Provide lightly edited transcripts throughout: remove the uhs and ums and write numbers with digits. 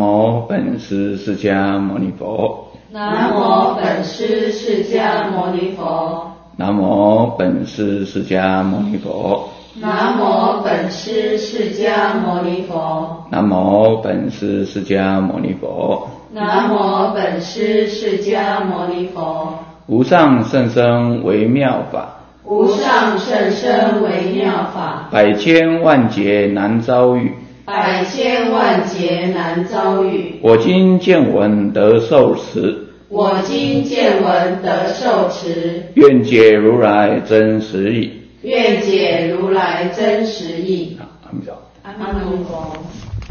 无本师释迦牟尼佛。 南无本师释迦牟尼佛。 南无本师释迦牟尼佛。 南无本师释迦牟尼佛。 南无本师释迦牟尼佛。 南无本师释迦牟尼佛。 无上甚深微妙法。 无上甚深微妙法。 百千万劫难遭遇。 百千万劫难遭遇。 我今见闻得受持。 我今见闻得受持。 愿解如来真实义。 愿解如来真实义。 阿弥陀佛。 阿弥陀佛。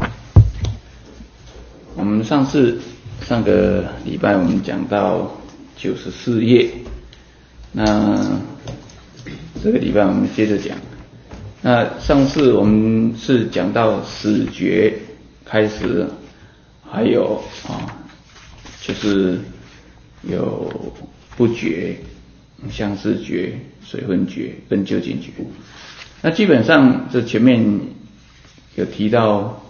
我们上个礼拜我们讲到94页，那这个礼拜我们接着讲。那上次我们是讲到始觉开始，还有就是有不觉、相似觉、水分觉跟究竟觉。那基本上这前面有提到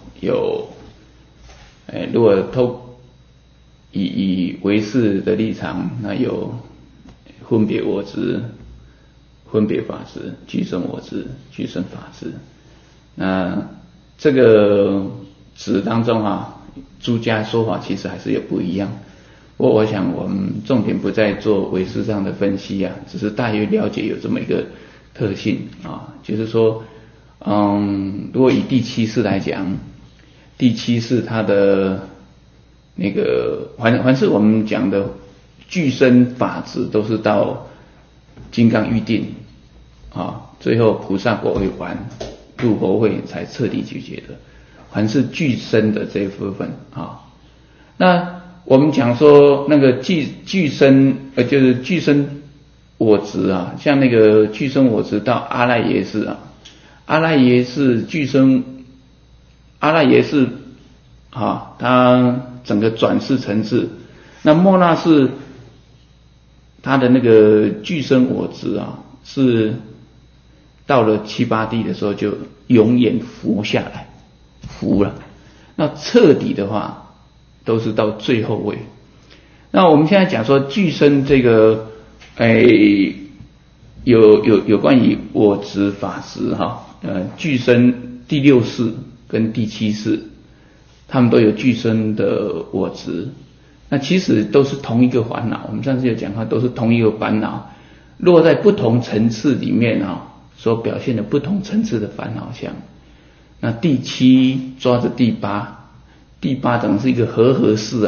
如果以唯识的立场，那有分别我执、分别法执、俱生我执、俱生法执。那这个执当中诸家说法其实还是有不一样。不过我想我们重点不再做唯识上的分析只是大约了解有这么一个特性就是说，如果以第七识来讲，第七识它的那个凡是我们讲的俱生法执都是到金刚预定最后菩萨果位完入佛会才彻底具结的，凡是俱生的这一部分那我们讲说那个俱生就是俱生我执像那个俱生我执到阿赖耶识阿赖耶识俱生阿赖耶识它整个转世层次，那末那识它的那个俱生我执是到了七八地的时候就永远浮下来，浮了。那彻底的话都是到最后位。那我们现在讲说俱生这个有关于我执法执俱生第六识跟第七识，他们都有俱生的我执。那其实都是同一个烦恼，我们上次有讲都是同一个烦恼，落在不同层次里面所表现的不同层次的烦恼相。那第七抓着第八，第八等于是一个和合式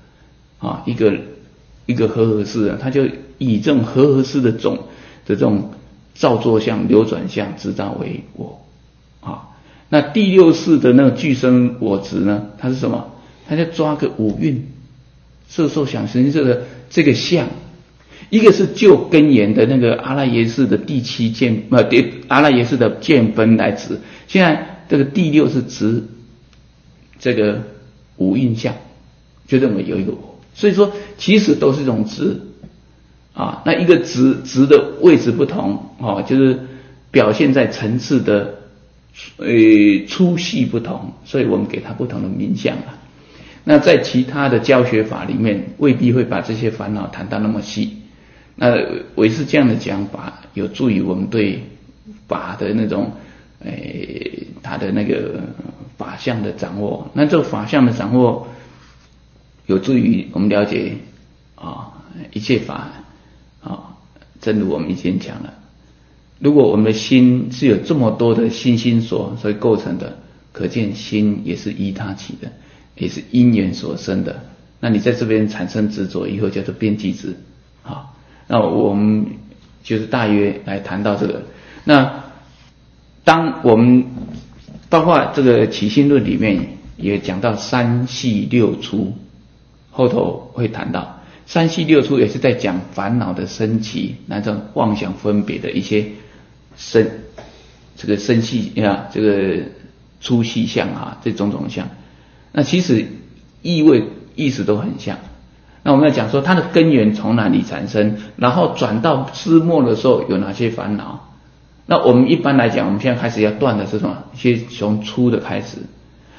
一个和合式它就以这种和合式的这种造作相、流转相知道为我那第六识的那个俱生我执呢，它是什么？它就抓个五蕴色受想行识的这个相，一个是就根源的那个阿赖耶识的第七见阿赖耶识的见分来指，现在这个第六是指这个五蕴相，就认为有一个我，所以说其实都是一种执那一个执的位置不同就是表现在层次的粗细不同，所以我们给它不同的名相那在其他的教学法里面未必会把这些烦恼谈到那么细，那唯是这样的讲法有助于我们对法的那种它的那个法相的掌握。那这个法相的掌握有助于我们了解一切法正如我们以前讲了，如果我们的心是有这么多的心所构成的，可见心也是依他起的，也是因缘所生的。那你在这边产生执着以后叫做边际执那我们就是大约来谈到这个。那当我们包括这个起心论里面也讲到三系六出，后头会谈到三系六出也是在讲烦恼的升起，那种妄想分别的一些这个生细这个粗细相这种相，那其实意思都很像。那我们要讲说它的根源从哪里产生，然后转到枝末的时候有哪些烦恼。那我们一般来讲，我们现在开始要断的是什么？先从粗的开始。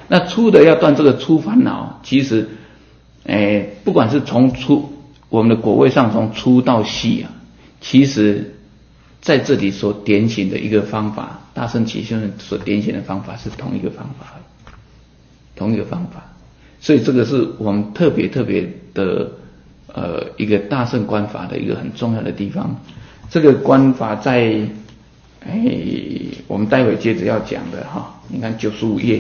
那粗的要断这个粗烦恼，其实，不管是从我们的果位上从粗到细啊，其实在这里所点醒的一个方法，大乘起修所点醒的方法是同一个方法，所以这个是我们特别的一个大乘观法的一个很重要的地方。这个观法在我们待会接着要讲的哈，你看95页，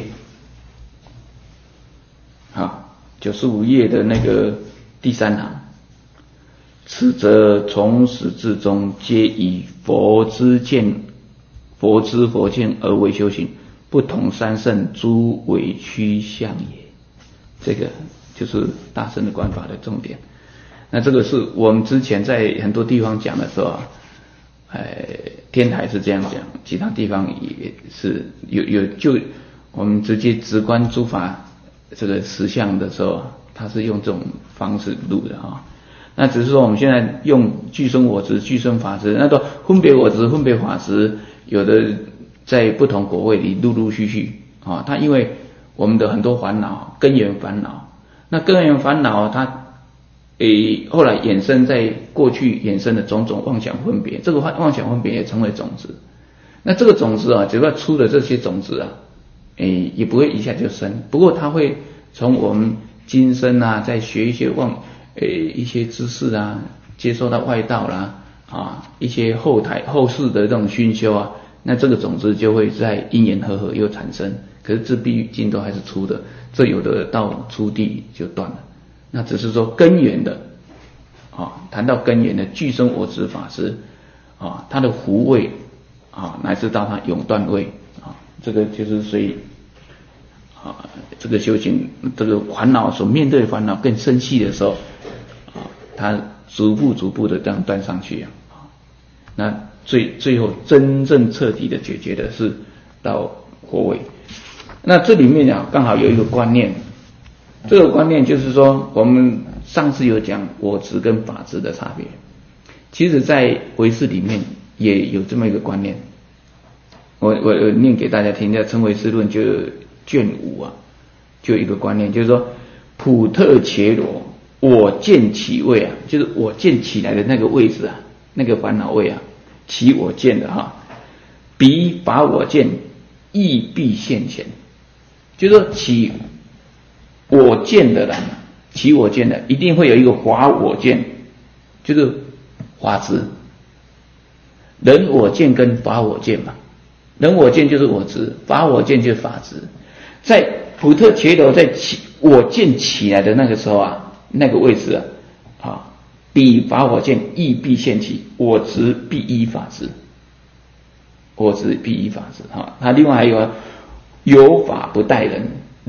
好，95页的那个第3行，此则从始至终皆以佛知见而为修行，不同三圣诸委屈相也。这个就是大乘的观法的重点。那这个是我们之前在很多地方讲的时候啊，天台是这样讲，其他地方也是有就我们直接直观诸法这个实相的时候，他是用这种方式录的啊。那只是说我们现在用具生我执、具生法执，那个分别我执、分别法执，有的在不同果位里陆续啊，它因为我们的很多烦恼根源烦恼，那根源烦恼它后来衍生在过去衍生的种种妄想分别，这个妄想分别也成为种子。那这个种子啊，只要出的这些种子啊，也不会一下就生，不过它会从我们今生啊，在学一些一些知识啊，接受到外道啦啊，一些后世的这种熏修啊，那这个种子就会在因缘和合又产生。可是这毕竟都还是粗的，这有的到粗地就断了。那只是说根源的谈到根源的具生我执法师它的福位乃至到它永断位这个就是所以这个修行这个烦恼所面对的烦恼更深细的时候它逐步的这样断上去那最后真正彻底的解决的是到佛位。那这里面刚好有一个观念，这个观念就是说，我们上次有讲我执跟法执的差别，其实在唯识里面也有这么一个观念。我念给大家听，叫《称唯识论》就卷5就有一个观念，就是说普特伽罗我见起位就是我见起来的那个位置那个烦恼位起我见的彼法我见亦必现前，就是说起我见的人，起我见的一定会有一个法我见，就是法执。人我见跟法我见嘛，人我见就是我执，法我见就是法执。在普特伽罗在我见起来的那个时候那个位置彼法我见亦必现起，我执必依法执，我执必依法执他另外还有法不待人，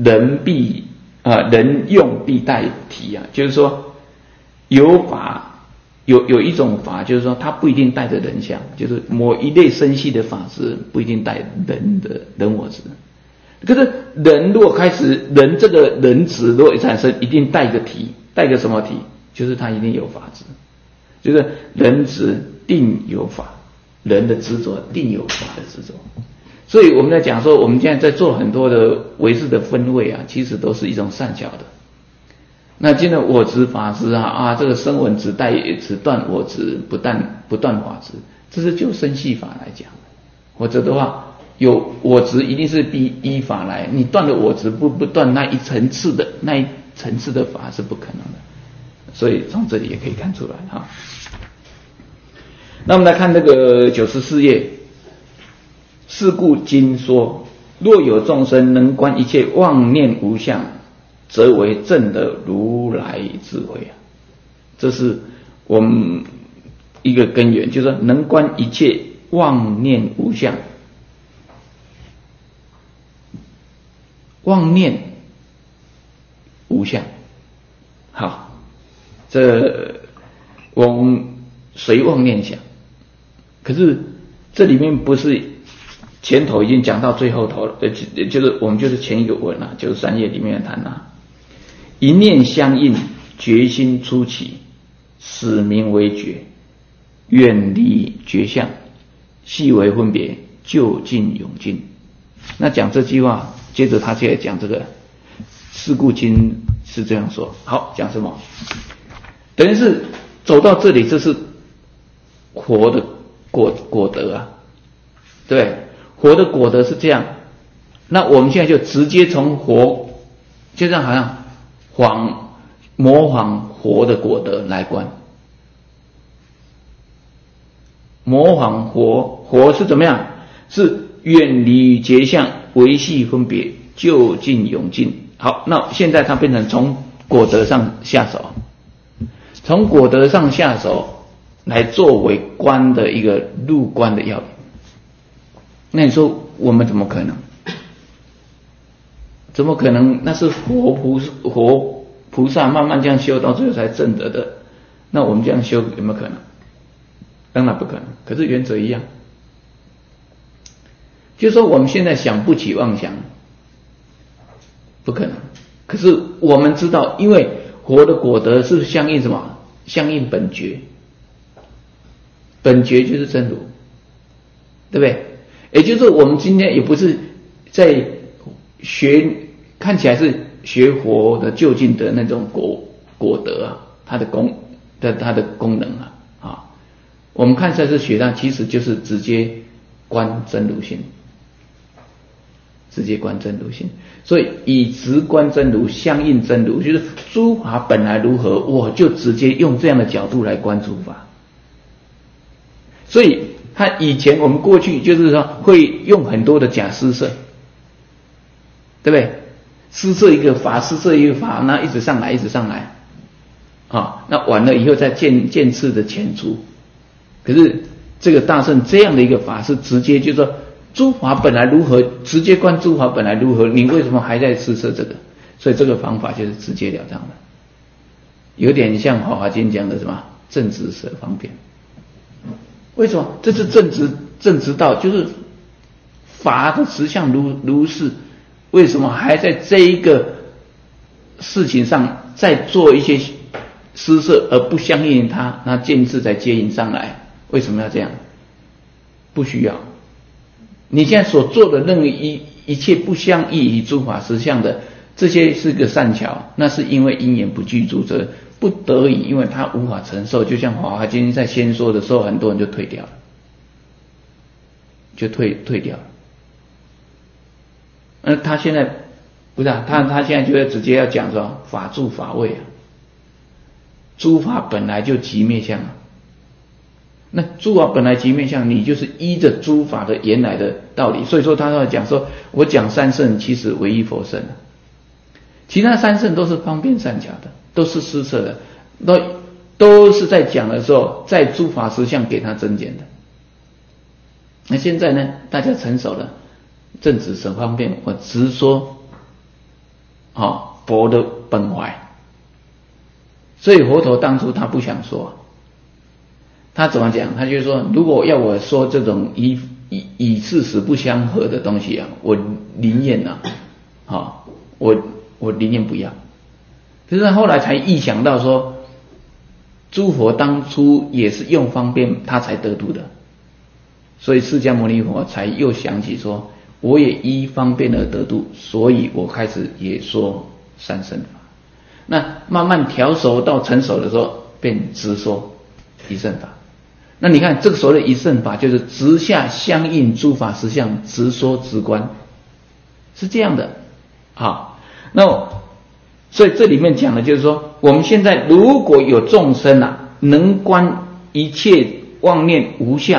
人用必待体就是说有法有一种法，就是说它不一定带着人相，就是某一类生系的法执不一定带人的人我执。可是人如果开始人这个人执如果产生，一定带个体，带个什么体？就是它一定有法执，就是人执定有法，人的执着定有法的执着。所以我们在讲说，我们现在在做很多的唯识的分位其实都是一种善巧的。那今天我执法执这个声闻只断我执，不断法执，这是就生系法来讲。否则的话，有我执一定是必依法来，你断了我执不断那一层次的法是不可能的。所以从这里也可以看出来那我们来看这个94页。是故经说，若有众生能观一切妄念无相，则为正的如来智慧这是我们一个根源，就是说能观一切妄念无相。妄念无相，好，这我们随妄念想，可是这里面不是前头已经讲到最后头了，就是我们就是前一个文93页里面谈一念相应，决心初起，使名为觉，远离觉相，细为分别，究竟永尽。那讲这句话接着他就来讲这个四故经是这样说。好，讲什么？等于是走到这里，这是活的果德啊，对，活的果德是这样。那我们现在就直接从活，就这样好像模仿活的果德来观。模仿活是怎么样？是远离结相，维系分别，就近永尽。好，那现在它变成从果德上下手，从果德上下手来作为观的一个入观的要领。那你说我们怎么可能？怎么可能？那是活菩萨慢慢这样修到最后才证得的。那我们这样修有没有可能？当然不可能。可是原则一样，就是说我们现在想不起妄想，不可能。可是我们知道，因为活的果德是相应什么？相应本觉，本觉就是真如，对不对？也就是说，我们今天也不是在学，看起来是学活的究竟的那种果德啊，它的功能啊，我们看起来是学它，其实就是直接观真如性，直接观真如性。所以以直观真如，相应真如，就是诸法本来如何，我就直接用这样的角度来观诸法。所以他以前我们过去就是说会用很多的假施设，对不对？施设一个法，施设一个法，那一直上来，那完了以后再渐次的遣除。可是这个大乘这样的一个法是直接就是说，诸法本来如何，直接观诸法本来如何，你为什么还在施设这个？所以这个方法就是直截了当的，有点像《华华经》讲的什么正直舍方便。为什么？这是正直道，就是法的实相如是。为什么还在这一个事情上再做一些施设，而不相应它，那渐次才接引上来？为什么要这样？不需要。你现在所做的任何一切不相异于诸法实相的，这些是个善巧，那是因为因缘不具足，则不得已，因为他无法承受。就像《华华经》在先说的时候，很多人就退掉了，就退掉了。他现在不是他现在就要直接要讲说法住法位啊，诸法本来就即灭相啊。那诸法本来即灭相，你就是依着诸法的原来的道理。所以说他要讲说，我讲三圣其实唯一佛圣啊，其他三圣都是方便善巧的，都是施设的，都是在讲的时候，在诸法实相给他增减的。那现在呢，大家成熟了，正直舍方便，我直说佛的本怀。所以佛陀当初他不想说，他怎么讲？他就说，如果要我说这种以事实不相合的东西啊，我宁愿我宁愿不要。可是后来才意想到说，诸佛当初也是用方便他才得度的，所以释迦牟尼佛才又想起说，我也依方便而得度，所以我开始也说三圣法。那慢慢调熟到成熟的时候，便直说一圣法。那你看这个所谓的一圣法，就是直下相应诸法实相，直说直观，是这样的啊。那所以这里面讲的就是说，我们现在如果有众生啊，能观一切妄念无相，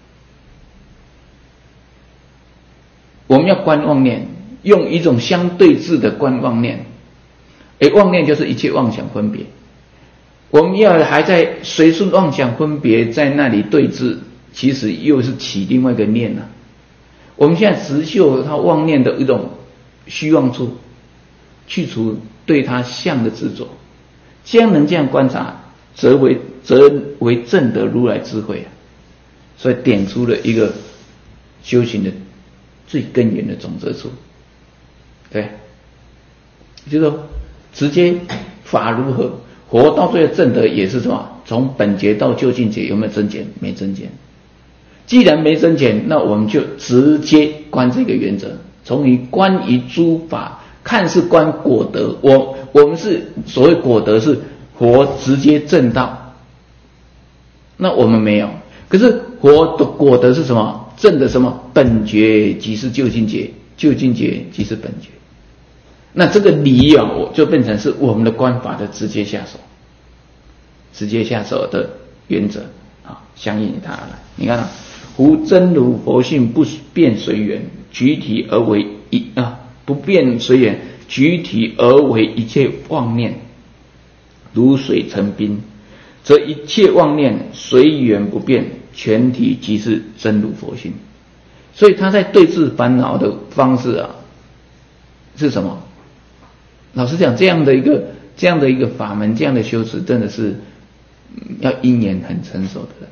我们要观妄念，用一种相对治的观妄念。妄念就是一切妄想分别，我们要还在随顺妄想分别在那里对峙，其实又是起另外一个念啊。我们现在直修他妄念的一种虚妄处，去除对他相的执着，将能这样观察，则为证得如来智慧啊。所以点出了一个修行的最根源的总则处，对，就是说直接法如何，活到最后证得也是什么？从本觉到究竟觉有没有增减？没增减。既然没增减，那我们就直接观这个原则， 从于观于诸法，看是观果德。我们是所谓果德是佛直接证道，那我们没有。可是佛的果德是什么？证的什么？本觉即是究竟觉，究竟觉即是本觉。那这个理啊，我就变成是我们的观法的直接下手，直接下手的原则啊，相应于它而来。你看啊，夫真如佛性不变随缘，举体而为不变随缘，举体而为一切妄念，如水成冰，则一切妄念随缘不变，全体即是真如佛性。所以他在对治烦恼的方式啊，是什么？老实讲，这样的一个法门，这样的修持，真的是要因缘很成熟的人。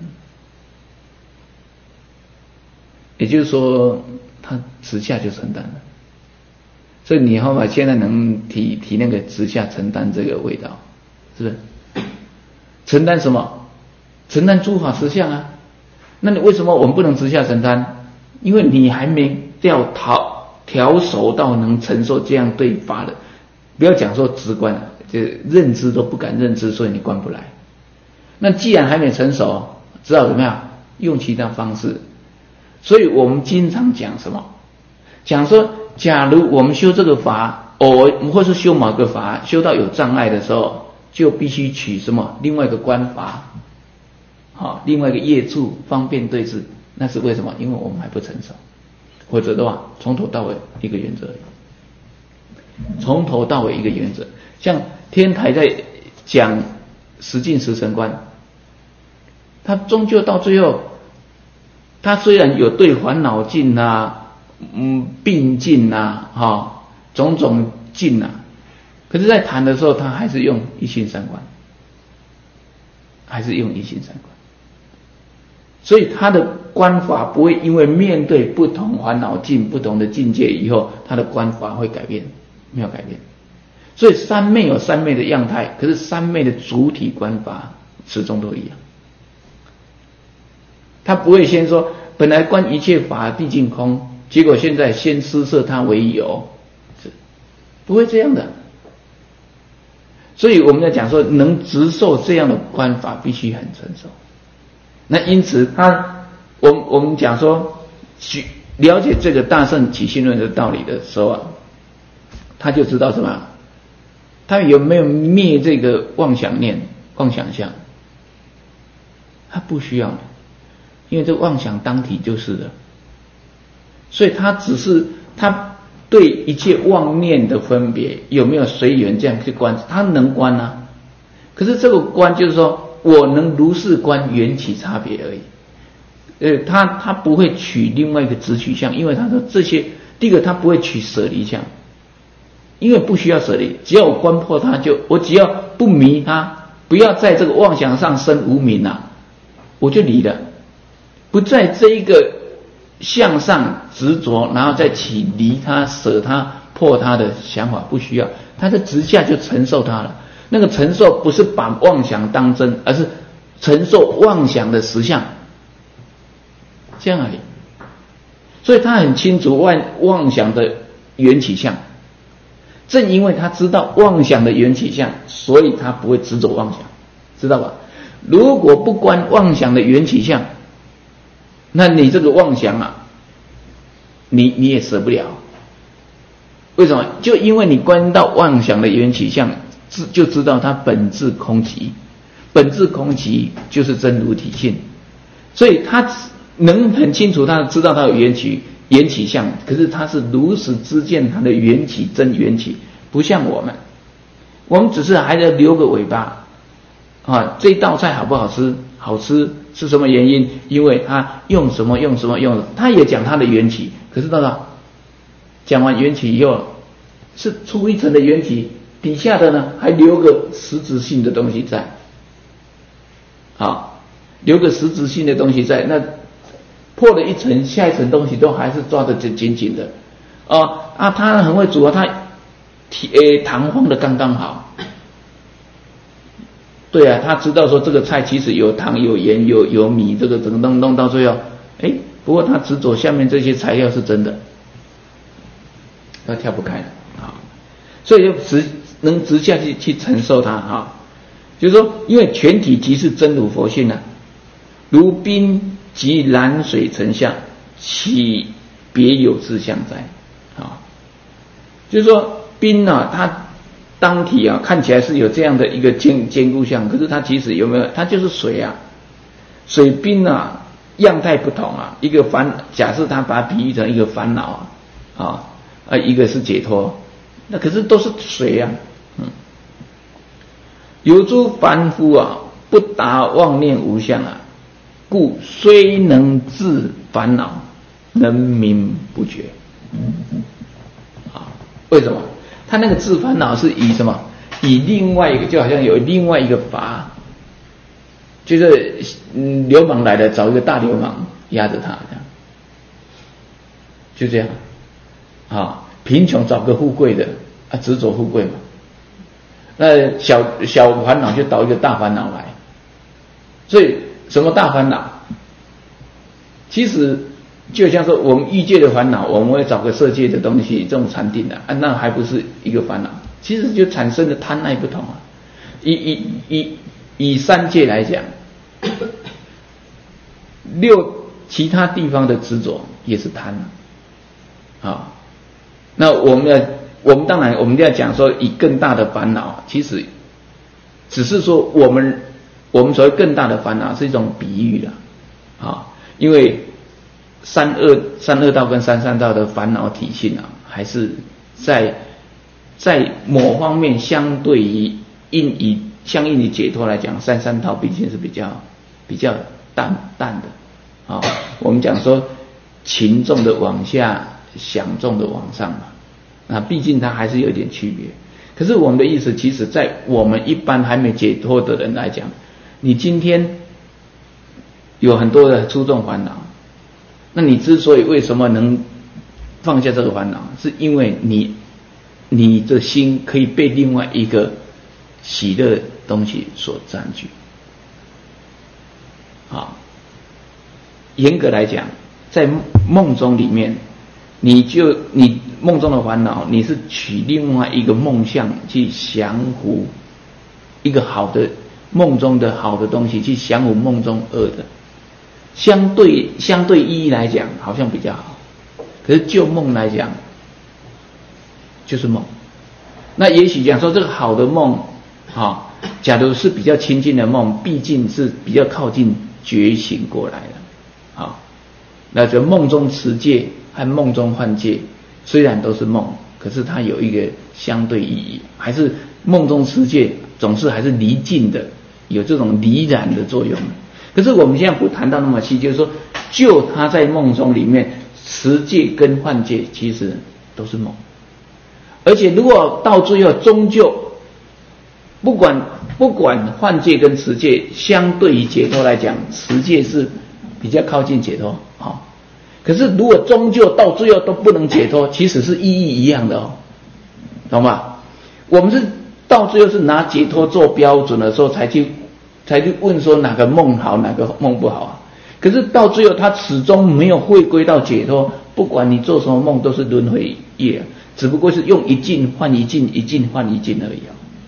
也就是说，他直下就承担了。所以你后来现在能提那个直下承担这个味道，是不是？承担什么？承担诸法实相啊。那你为什么我们不能直下承担？因为你还没调熟到能承受这样对法的。不要讲说直观，就认知都不敢认知，所以你观不来。那既然还没成熟，只好怎么样？用其他方式。所以我们经常讲什么？讲说，假如我们修这个法，或是修某个法，修到有障碍的时候，就必须取什么？另外一个观法，另外一个业处方便对治。那是为什么？因为我们还不成熟。否则的话，从头到尾一个原则而已。从头到尾一个原则，像天台在讲十境十尘观，他终究到最后，他虽然有对烦恼境病境种种境可是在谈的时候，他还是用一心三观，所以他的观法不会因为面对不同烦恼境、不同的境界以后，他的观法会改变。没有改变。所以三昧有三昧的样态，可是三昧的主体观法始终都一样。他不会先说本来观一切法毕竟空，结果现在先施设它为有，不会这样的。所以我们在讲说能直受这样的观法必须很成熟。那因此我们讲说了解这个大乘起信论的道理的时候他就知道什么？他有没有灭这个妄想念、妄想相？他不需要，因为这妄想当体就是的。所以他只是他对一切妄念的分别有没有随缘这样去观，他能观啊。可是这个观就是说我能如是观缘起差别而已。他不会取另外一个直取相，因为他说这些，第一个他不会取舍离相。因为不需要舍离，只要我观破它，我只要不迷它，不要在这个妄想上生无明我就离了，不在这一个向上执着，然后再起离它、舍它、破它的想法，不需要，它的直下就承受它了。那个承受不是把妄想当真，而是承受妄想的实相，这样而已。所以他很清楚妄想的缘起相。正因为他知道妄想的缘起相，所以他不会执着妄想，知道吧？如果不观妄想的缘起相，那你这个妄想你也舍不了。为什么？就因为你观到妄想的缘起相，就知道它本质空寂，本质空寂就是真如体性，所以他能很清楚，他知道他有缘起相，可是他是如实知见他的缘起真缘起，不像我们只是还在留个尾巴这道菜好不好吃？好吃是什么原因？因为他用什么，他也讲他的缘起，可是到了讲完缘起以后，是出一层的缘起，底下的呢还留个实质性的东西在，留个实质性的东西在，那破了一层，下一层东西都还是抓得紧紧的。他很会煮他糖放的刚刚好。对啊，他知道说这个菜其实有糖、有盐、有米，这个整个弄到最后，不过他执着下面这些材料是真的， 他跳不开了啊，所以就能直下去承受它啊。就是说，因为全体即是真如佛性啊，如冰及蓝水成像，岂别有自相哉？啊，就是说冰啊，它当体啊看起来是有这样的一个坚固相，可是它其实有没有？它就是水啊，水冰啊，样态不同啊。一个假设它把它比喻成一个烦恼一个是解脱，那可是都是水啊，有诸凡夫啊，不达妄念无相啊，故虽能治烦恼，能名不觉。为什么？他那个治烦恼是以什么？以另外一个，就好像有另外一个法，就是流氓来了，找一个大流氓压着他，这样，就这样啊。贫穷找个富贵的啊，执着富贵嘛。那小烦恼就导一个大烦恼来，所以什么大烦恼？其实就像说我们欲界的烦恼，我们会找个色界的东西，这种禅定的那还不是一个烦恼，其实就产生的贪爱不同啊。以三界来讲，其他地方的执着也是贪啊。那我们当然我们要讲说以更大的烦恼，其实只是说我们所谓更大的烦恼是一种比喻啦啊，因为三恶道跟三善道的烦恼体性啊，还是在某方面相对于相应于解脱来讲，三善道毕竟是比较淡的啊。我们讲说情重的往下，想重的往上嘛，那毕竟它还是有点区别。可是我们的意思，其实在我们一般还没解脱的人来讲，你今天有很多的粗重烦恼，那你之所以为什么能放下这个烦恼，是因为你的心可以被另外一个喜乐的东西所占据。好，严格来讲，在梦中里面，你梦中的烦恼，你是取另外一个梦象去降服一个好的梦中的好的东西，去降服梦中恶的。相对意义来讲，好像比较好。可是就梦来讲，就是梦。那也许讲说这个好的梦，假如是比较亲近的梦，毕竟是比较靠近觉醒过来的，那就梦中持戒和梦中幻戒，虽然都是梦，可是它有一个相对意义，还是梦中持戒总是还是离境的，有这种离染的作用。可是我们现在不谈到那么细，就是说，就他在梦中里面，持戒跟幻戒其实都是梦，而且如果到最后终究不管幻戒跟持戒，相对于解脱来讲，持戒是比较靠近解脱可是如果终究到最后都不能解脱，其实是意义一样的懂吗？我们是到最后是拿解脱做标准的时候才去问说哪个梦好哪个梦不好可是到最后他始终没有回归到解脱，不管你做什么梦都是轮回业只不过是用一境换一境，一境换一境而已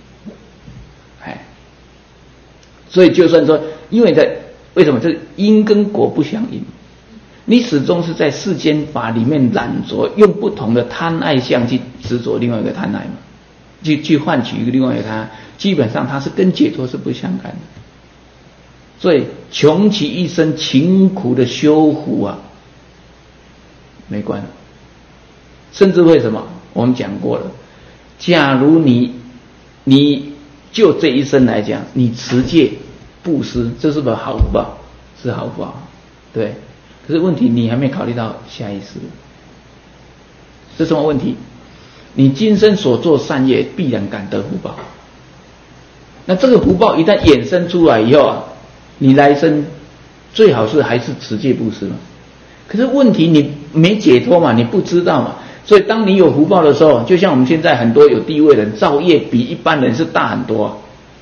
所以就算说，因为为什么这因跟果不相应，你始终是在世间法里面染着，用不同的贪爱相去执着另外一个贪爱嘛，去换取一个另外一个贪爱，基本上它是跟解脱是不相干的。所以穷其一生勤苦的修福没关，甚至为什么我们讲过了，假如你就这一生来讲，你持戒布施，这是不是好福报？是好福报，对。可是问题你还没考虑到下一世，是什么问题？你今生所做善业必然感得福报，那这个福报一旦衍生出来以后你来生最好是还是持戒布施嘛。可是问题你没解脱嘛，你不知道嘛，所以当你有福报的时候，就像我们现在很多有地位的人造业比一般人是大很多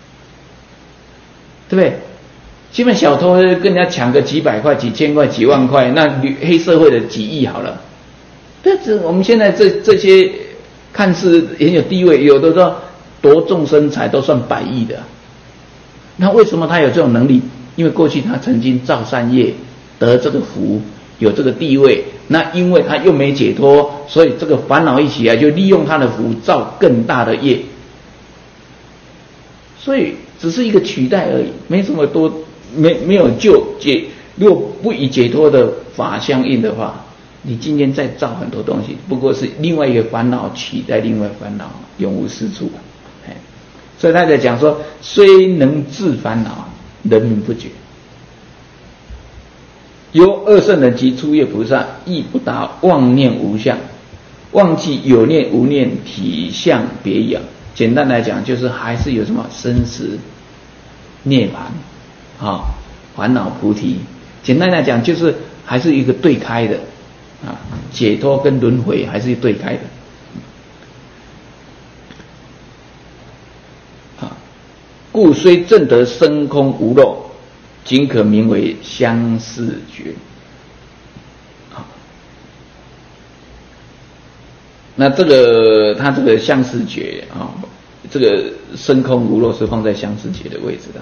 对不对？基本小偷跟人家抢个几百块几千块几万块，那黑社会的几亿好了。但是我们现在这些看似很有地位，有的说夺众生财都算百亿的。那为什么他有这种能力？因为过去他曾经造善业，得这个福，有这个地位。那因为他又没解脱，所以这个烦恼一起来，就利用他的福造更大的业。所以只是一个取代而已，没什么多，没有解。如果不以解脱的法相应的话，你今天再造很多东西，不过是另外一个烦恼取代另外烦恼，永无是处。所以他在讲说，虽能治烦恼，人民不觉。由二圣人及初业菩萨亦不达妄念无相，忘记有念无念体相别异。简单来讲，就是还是有什么生死涅槃烦恼菩提。简单来讲，就是还是一个对开的解脱跟轮回还是对开的。故虽证得生空无漏，仅可名为相似觉。那这个他这个相似觉这个生空无漏是放在相似觉的位置的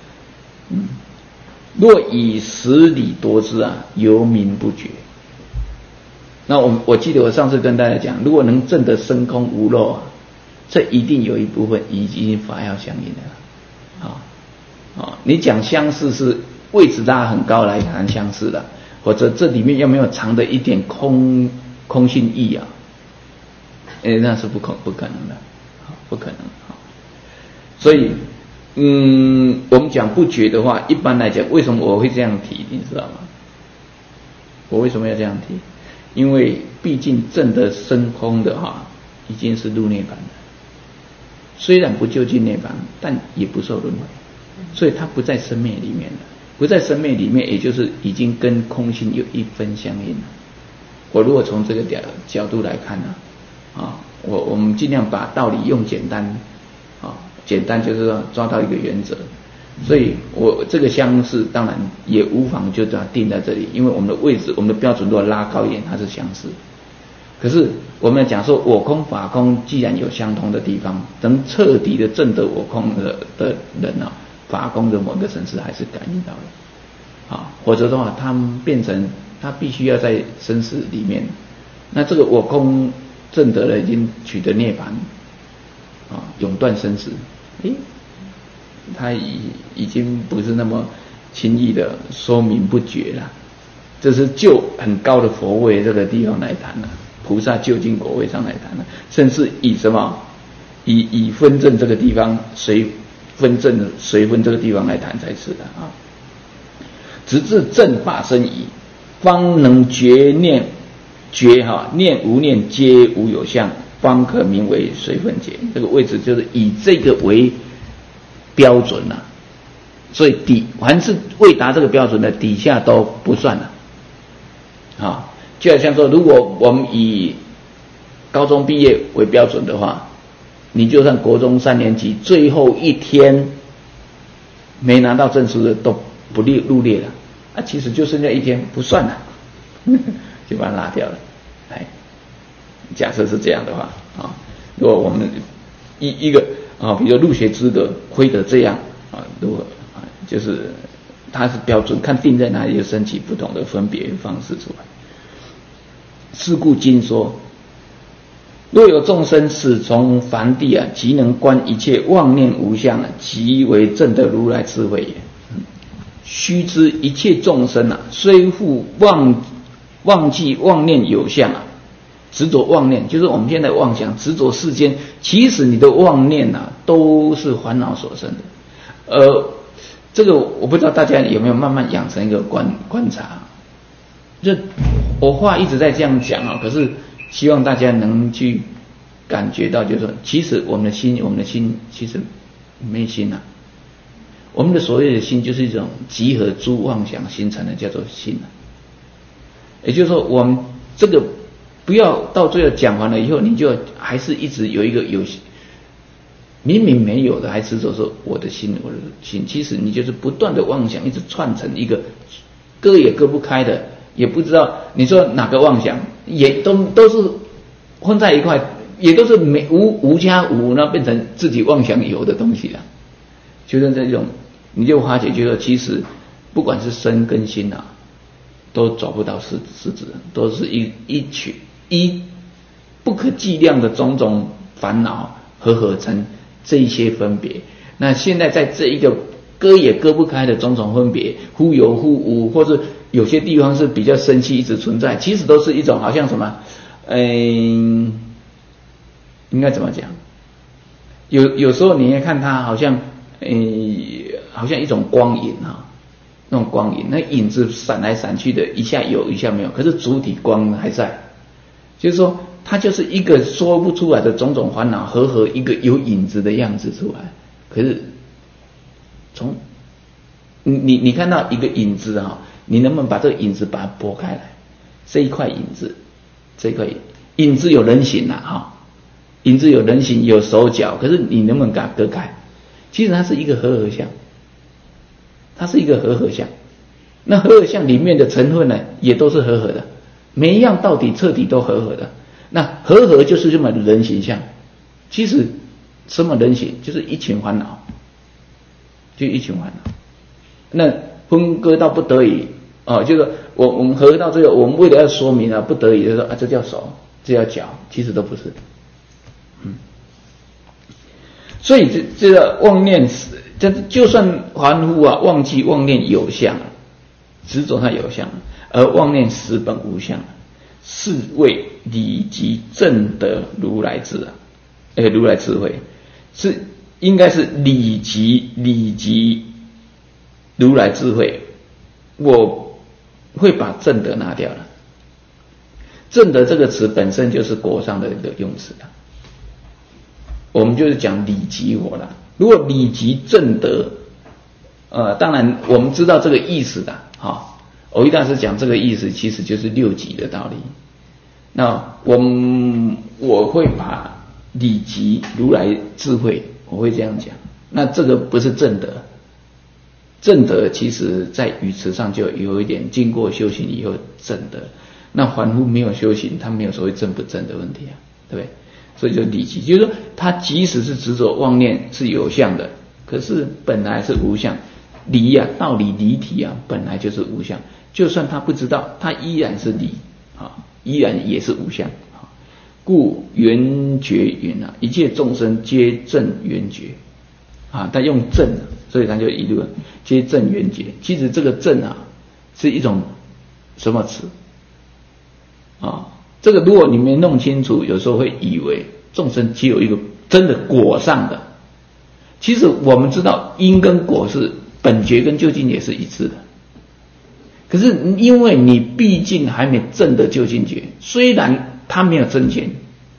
若以实理夺之犹名不觉。那我记得我上次跟大家讲，如果能证得生空无漏这一定有一部分已经法要相应的了。你讲相似是位置大很高来谈相似的，或者这里面有没有藏的一点空性意那是不可能的，不可能。所以我们讲不觉的话，一般来讲，为什么我会这样提，你知道吗？我为什么要这样提？因为毕竟证得生空的已经是入涅槃了，虽然不究竟涅槃，但也不受轮回，所以它不在生灭里面了。不在生灭里面，也就是已经跟空性有一分相应了。我如果从这个角度来看我们尽量把道理用简单简单就是说抓到一个原则。所以我这个相似当然也无妨就这样定在这里，因为我们的位置我们的标准如果拉高一点，它是相似。可是我们讲说我空法空既然有相同的地方，能彻底的证得我空的人法空的某个层次还是感应到了或者的话他们变成他必须要在生死里面，那这个我空证得了已经取得涅槃永断生死，他已经不是那么轻易的说明不觉了。这是就很高的佛位这个地方来谈了，菩萨究竟果位上来谈了，甚至以什么以分证这个地方随分这个地方来谈才是的直至正法身矣，方能觉念念无念皆无有相，方可名为随分解。这个位置就是以这个为标准所以凡是未达这个标准的底下都不算了就好像说，如果我们以高中毕业为标准的话，你就算国中3年级最后一天没拿到证书的都不入列了其实就剩下一天不算了就把它拿掉了。假设是这样的话如果我们一个比如入学资格亏得这样如果就是它是标准，看定在哪里就升起不同的分别方式出来。是故经说，若有众生始从凡地即能观一切妄念无相即为证得如来智慧也。须知一切众生虽复忘记妄念有相执着妄念，就是我们现在妄想执着世间，其实你的妄念都是烦恼所生的。这个我不知道大家有没有慢慢养成一个观察，就我话一直在这样讲可是希望大家能去感觉到，就是说其实我们的心其实没心我们的所谓的心就是一种集合诸妄想形成的叫做心也就是说我们这个不要到最后讲完了以后，你就还是一直有一个明明没有的还执着说我的心，其实你就是不断的妄想，一直串成一个割也割不开的，也不知道你说哪个妄想，也都是混在一块， 也都是无加无，那变成自己妄想有的东西了。就是这种，你就发觉，就是其实不管是身跟心啊，都找不到实质，都是一不可计量的种种烦恼合成这一些分别。那现在在这一个割也割不开的种种分别，忽有忽无，或者有些地方是比较生气一直存在，其实都是一种好像什么，应该怎么讲？有时候你会看它好像一种光影啊，那种光影，那影子闪来闪去的，一下有一下没有，可是主体光还在，就是说它就是一个说不出来的种种烦恼合一个有影子的样子出来。可是从你看到一个影子啊，你能不能把这个影子把它拨开来？这一块影子有人形啊，哈，影子有人形有手脚，可是你能不能给它割开？其实它是一个和合相，它是一个和合相。那和合相里面的成分呢，也都是和合的，每一样到底彻底都和合的。那和合就是这么人形相，其实什么人形？就是一群烦恼，就一群烦恼。那分割到不得已就是我们合到这个，我们为了要说明不得已就说这叫手，这叫脚，其实都不是。所以这个妄念，就算凡夫忘记妄念有相，执着它有相，而妄念实本无相，是谓理即证得如来智如来智慧，是应该是理即如来智慧。我会把证得拿掉了，证得这个词本身就是国上的一个用词了，我们就是讲理即我了。如果理即证得，当然我们知道这个意思的，藕益大师讲这个意思其实就是六即的道理。那我会把理即如来智慧，我会这样讲。那这个不是证得，证得其实在语词上就有一点经过修行以后证得。那凡夫没有修行，他没有所谓证不证的问题啊，对不对？所以就理即，就是说他即使是执着妄念是有相的，可是本来是无相。理道理离体本来就是无相，就算他不知道，他依然是理依然也是无相。故圆觉云一切众生皆证圆觉他用证，所以他就一路皆证圆觉。其实这个证是一种什么词这个如果你没弄清楚，有时候会以为众生只有一个真的果上的。其实我们知道因跟果是本觉跟究竟也是一致的，可是因为你毕竟还没证得究竟觉，虽然它没有增减，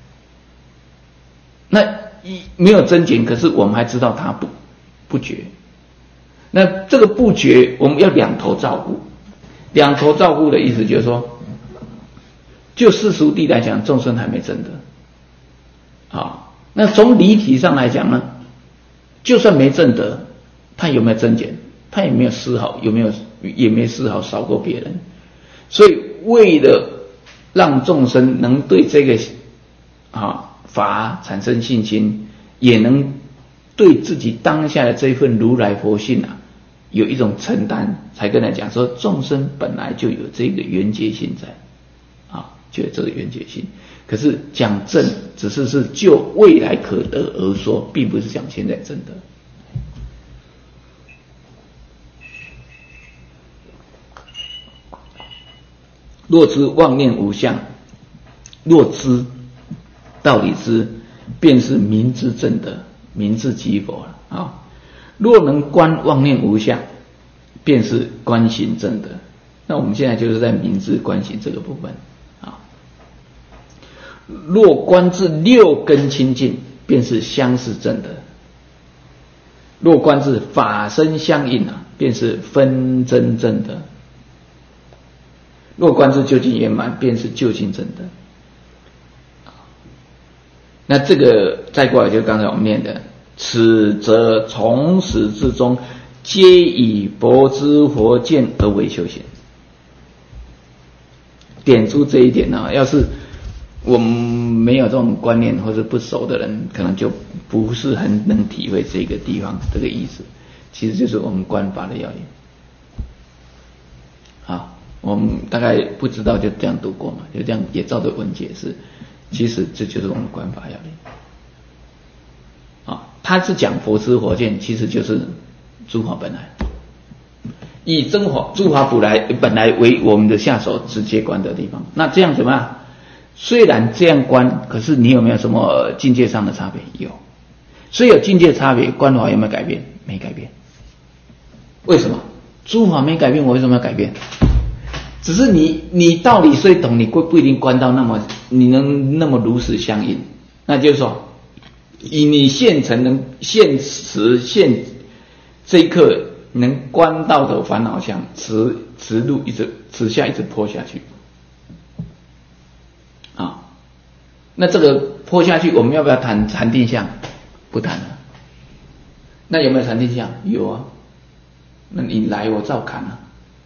那没有增减，可是我们还知道它不觉。那这个不觉我们要两头照顾，两头照顾的意思就是说，就世俗谛来讲，众生还没证得那从理体上来讲呢，就算没证得，他有没有增减？他也没有丝毫，也没丝毫少过别人。所以为了让众生能对这个法产生信心，也能对自己当下的这份如来佛性有一种承担，才跟他讲说，众生本来就有这个缘觉性在就有这个缘觉性。可是讲证只是就未来可得而说，并不是讲现在证得。若知妄念无相，若知道理知，便是明知正德，明知即佛了若能观妄念无相，便是观行正德。那我们现在就是在明知观行这个部分若观至六根清净，便是相似正德；若观至法身相应便是分真正德；若观至究竟圆满，便是究竟正德。那这个再过来就刚才我们念的，此则从始至终皆以佛知佛见而为修行。点出这一点要是我们没有这种观念或者不熟的人，可能就不是很能体会这个地方这个意思。其实就是我们观法的要领。好，我们大概不知道就这样读过嘛，就这样也照着文解释。其实这就是我们观法要领。啊，他是讲佛知佛见，其实就是诸法本来。以真法诸法本来为我们的下手直接观的地方。那这样怎么样？虽然这样观，可是你有没有什么境界上的差别？有。虽有境界差别，观法有没有改变？没改变。为什么？诸法没改变，我为什么要改变？只是你道理虽懂，你不一定观到你能那么如实相应。那就是说，以你现这一刻能观到的烦恼相，直下一直坡下去。啊，那这个坡下去，我们要不要谈禅定相？不谈了。那有没有禅定相？有啊。那你来我照看啊。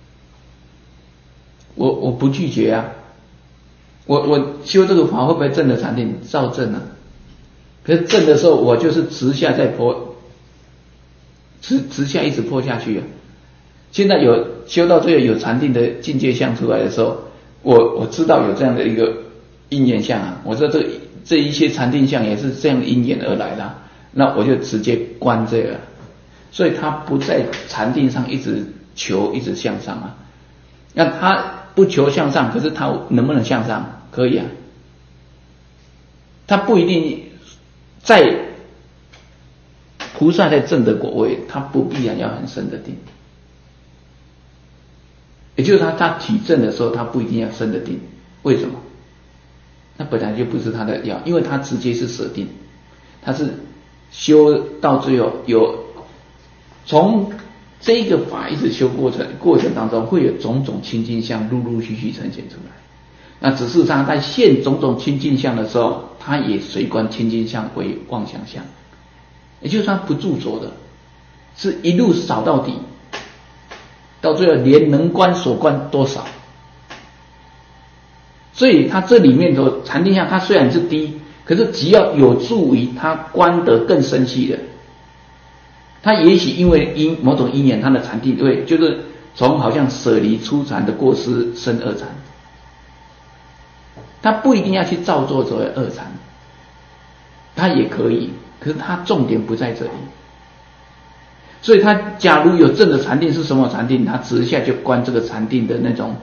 我不拒绝啊。我修这个法会不会证得禅定？照证啊。可是证的时候，我就是直下再坡，直下一直坡下去啊。现在有修到最后有禅定的境界相出来的时候，我知道有这样的一个因缘相啊，我知道这一些禅定相也是这样因缘而来的，那我就直接观这个，所以他不在禅定上一直向上啊。那他不求向上，可是他能不能向上？可以啊。他不一定在菩萨在证的果位，他不必然要很深的定。也就是他体证的时候，他不一定要深的定。为什么？那本来就不是他的要，因为他直接是舍定，他是修到最后从这个法一直修过程当中，会有种种清净相陆续呈现出来。那只是他在现种种清净相的时候，他也随观清净相为妄想相，也就是他不著着的，是一路扫到底，到最后连能观所观多少。所以他这里面的禅定相，它虽然是低，可是只要有助于他观得更深细的，他也许因为某种因缘，他的禅定对，就是从好像舍离初禅的过失生二禅，他不一定要去照做所谓二禅，他也可以，可是他重点不在这里。所以他假如有正的禅定是什么禅定，他直下就观这个禅定的那种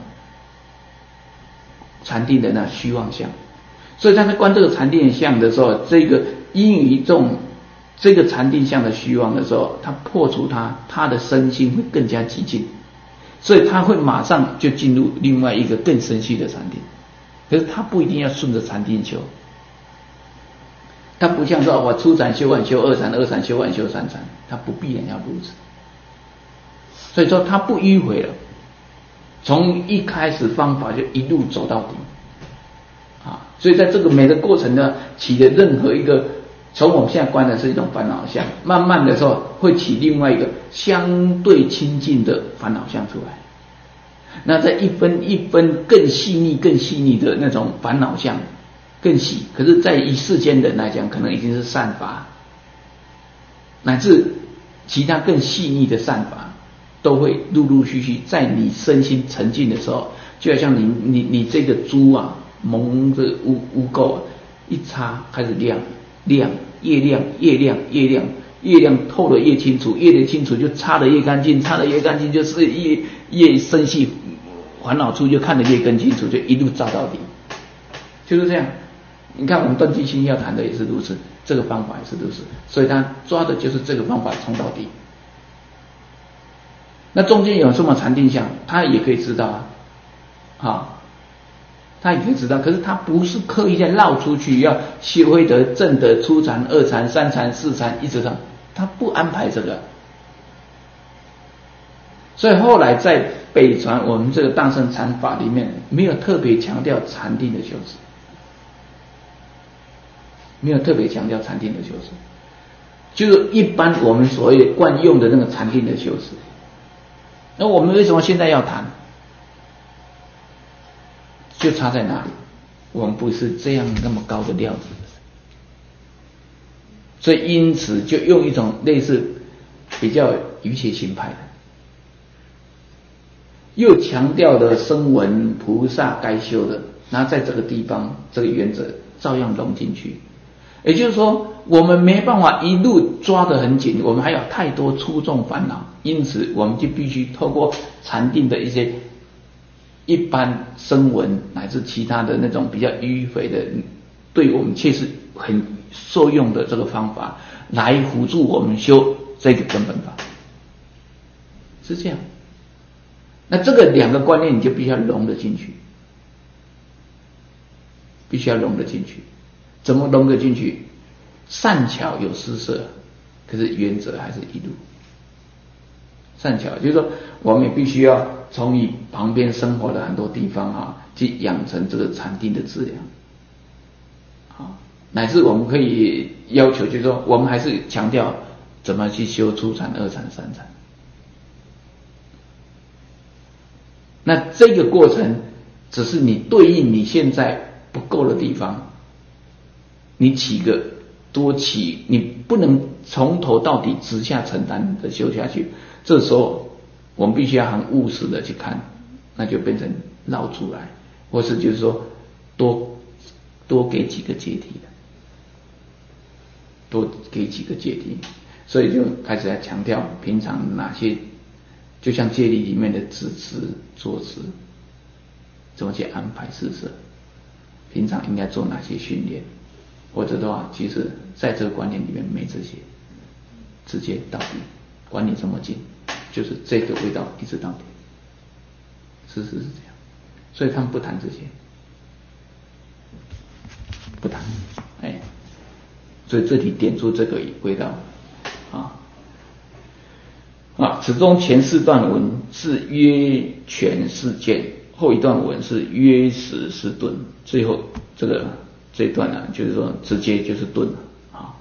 禅定的那虚妄相。所以他在观这个禅定相的时候，这个因于这个禅定相的虚妄的时候，他破除他的身心会更加极静，所以他会马上就进入另外一个更深细的禅定。可是他不一定要顺着禅定修，他不像说我初禅修完修二禅，二禅修完修三禅，他不必然要如此。所以说他不迂回了，从一开始方法就一路走到底啊！所以在这个每个过程呢，起的任何一个，从我们现在观的是一种烦恼相，慢慢的时候会起另外一个相对清净的烦恼相出来。那在一分一分更细腻的那种烦恼相更细，可是在以世间人来讲，可能已经是善法，乃至其他更细腻的善法，都会陆续在你身心沉静的时候，就好像你这个珠啊，蒙着污垢啊，一擦开始亮，越亮透得越清楚，越清楚就擦得越干净，擦得越干净就是越深细，烦恼处就看得越更清楚，就一路照到底，就是这样。你看我们断尽心要谈的也是如此，这个方法也是如此，所以他抓的就是这个方法冲到底。那中间有什么禅定相，他也可以知道啊，他也可以知道，可是他不是刻意在绕出去，要修会得正得初禅、二禅、三禅、四禅，一直上，他不安排这个。所以后来在北传我们这个大乘禅法里面，没有特别强调禅定的修持，没有特别强调禅定的修持，就是一般我们所谓惯用的那个禅定的修持。那我们为什么现在要谈？就差在哪里？ 我们不是这样那么高的料子，所以因此就用一种类似比较瑜伽行派的，又强调了声闻菩萨该修的，然后在这个地方这个原则照样融进去。也就是说，我们没办法一路抓得很紧，我们还有太多粗重烦恼，因此我们就必须透过禅定的一些一般声闻乃至其他的那种比较迂回的，对我们确实很受用的这个方法，来辅助我们修这个根本法，是这样。那这个两个观念你就必须要融得进去，必须要融得进去。怎么融得进去？善巧有施舍，可是原则还是一路。善巧就是说，我们也必须要从你旁边生活的很多地方啊，去养成这个禅定的质量。啊，乃至我们可以要求，就是说，我们还是强调怎么去修初禅、二禅、三禅。那这个过程只是你对应你现在不够的地方，你多起，你不能从头到底直下承担的修下去。这时候我们必须要很务实的去看，那就变成绕出来，或是就是说多给几个阶梯的，多给几个阶梯，所以就开始来强调平常哪些，就像戒律里面的止持、坐持，怎么去安排施舍，平常应该做哪些训练，或者的话，其实在这个观念里面没这些，直接到底，管你这么紧，就是这个味道一直到底，是这样，所以他们不谈这些，不谈，所以这里点出这个味道此中前四段文是约全是见，后一段文是约实是顿，最后这一段呢，就是说直接就是顿了啊。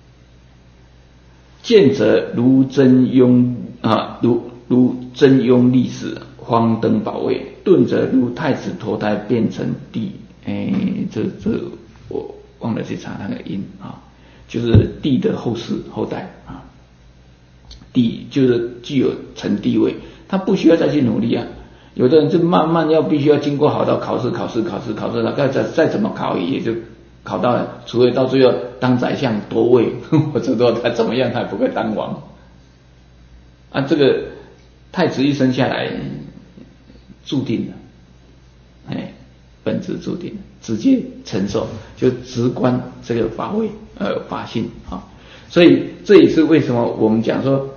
见者如真庸如真庸历史荒灯宝位，顿者如太子投胎变成地，这我忘了去查那个音啊，就是地的后代啊。地就是具有成地位，他不需要再去努力啊。有的人就慢慢必须要经过好多考试，再怎么考也就考到了，除非到最后当宰相夺位，或者说他怎么样他也不会当王啊。这个太子一生下来注定了，本质注定了，直接承受，就直观这个法位法性啊。所以这也是为什么我们讲说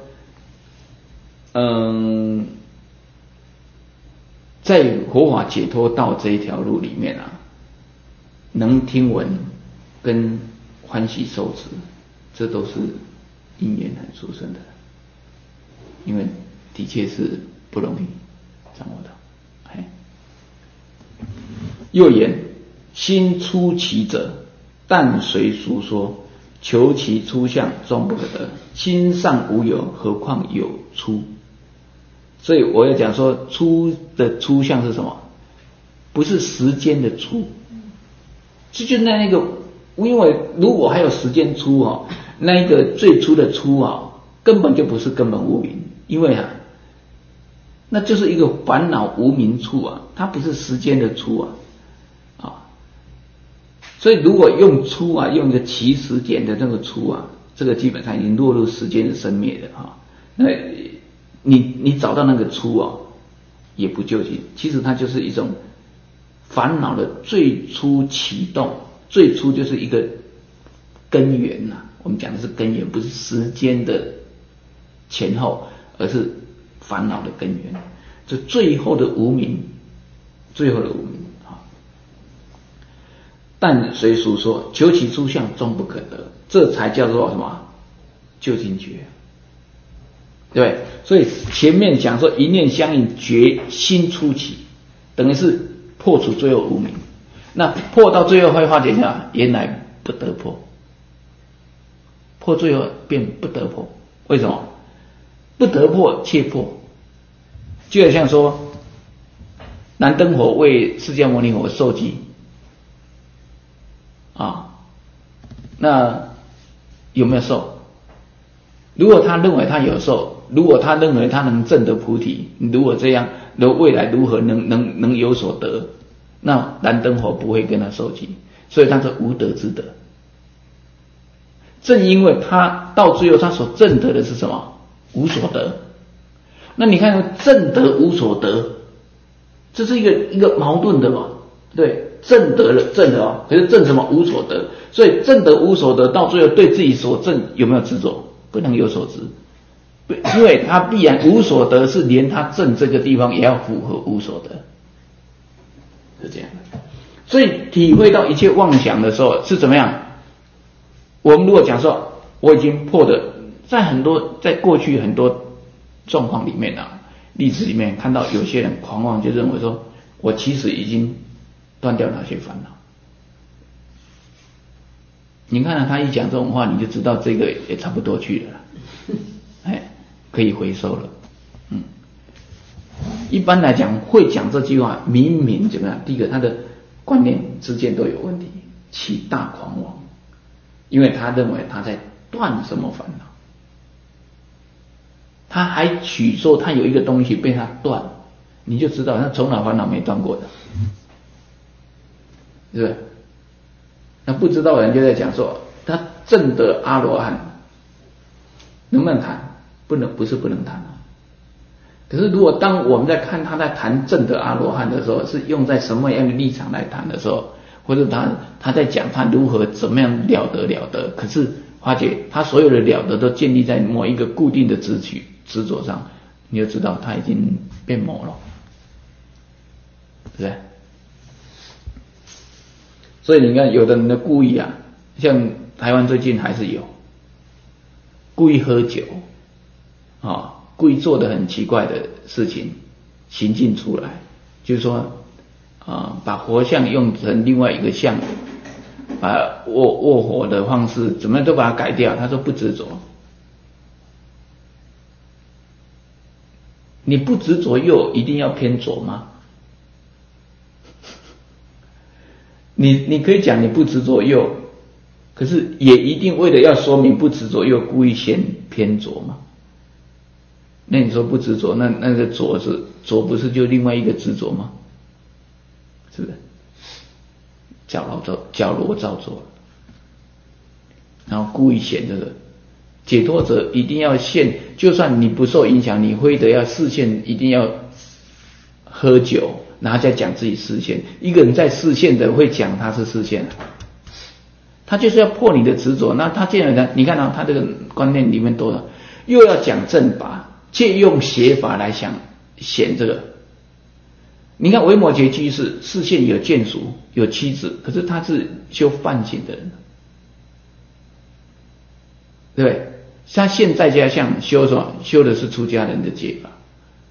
在佛法解脱道这一条路里面啊，能听闻跟欢喜受持，这都是因缘很殊胜的，因为的确是不容易掌握到。又言心出其者，但随俗说，求其出相终不可得，心上无有，何况有出？所以我要讲说，出的出相是什么？不是时间的出，就那个，因为如果还有时间出那一个最初的出根本就不是根本无明，因为那就是一个烦恼无明处它不是时间的出所以如果用出用一个起始点的那个出这个基本上已经落入时间的生灭了那你找到那个出也不究竟，其实它就是一种烦恼的最初启动，最初就是一个根源我们讲的是根源，不是时间的前后，而是烦恼的根源，这最后的无明，但随俗说，求其出相终不可得，这才叫做什么？究竟觉，对不对？所以前面讲说一念相应觉心出起，等于是破除最后无明，那破到最后会发觉原来不得破，破最后变不得破，为什么？不得破切破，就好像说燃灯佛为释迦牟尼佛受记， 那有没有受？如果他认为他有受，如果他认为他能证得菩提，如果这样，未来如何能有所得？那燃灯佛不会跟他受记，所以他是无德之德。正因为他到最后他所证得的是什么？无所得。那你看证得无所得，这是一个矛盾的嘛？对，证得了证的可是证什么？无所得。所以证得无所得，到最后对自己所证有没有执着？不能有所执，因为他必然无所得，是连他证这个地方也要符合无所得，是这样的。所以体会到一切妄想的时候是怎么样？我们如果讲说我已经破的，在过去很多状况里面例子里面看到有些人狂妄，就认为说我其实已经断掉哪些烦恼。你看他一讲这种话，你就知道这个也差不多去了，可以回收了。一般来讲会讲这句话，明明怎么样？第一个，他的观念之间都有问题，起大狂妄，因为他认为他在断什么烦恼，他还取说他有一个东西被他断，你就知道他头脑烦恼没断过的，是不是？那不知道的人就在讲说，他证得阿罗汉能不能谈？不是不能谈可是如果当我们在看他在谈证得阿罗汉的时候，是用在什么样的立场来谈的时候，或者他在讲他如何怎么样了得，可是发觉他所有的了得都建立在某一个固定的执着上，你就知道他已经变魔了，对不对？所以你看有的人的故意像台湾最近还是有故意喝酒故意做的很奇怪的事情行径出来，就是说把活像用成另外一个像，把卧火的方式怎么样都把它改掉。他说不执着，你不执着右一定要偏左吗？你可以讲你不执着右，可是也一定为了要说明不执着右，故意先偏左吗？那你说不执着，那个左不是就另外一个执着吗？是不是？矫揉造作，然后故意显这个解脱者一定要现，就算你不受影响，你非得要示现，一定要喝酒，然后再讲自己示现。一个人在示现的会讲他是示现，他就是要破你的执着。那他这样的，你看他这个观念里面多了，又要讲正法，借用邪法来想显这个。你看维摩诘居士示现有眷属有妻子，可是他是修梵行的人，对不对？他现在家相修什么？修的是出家人的戒法，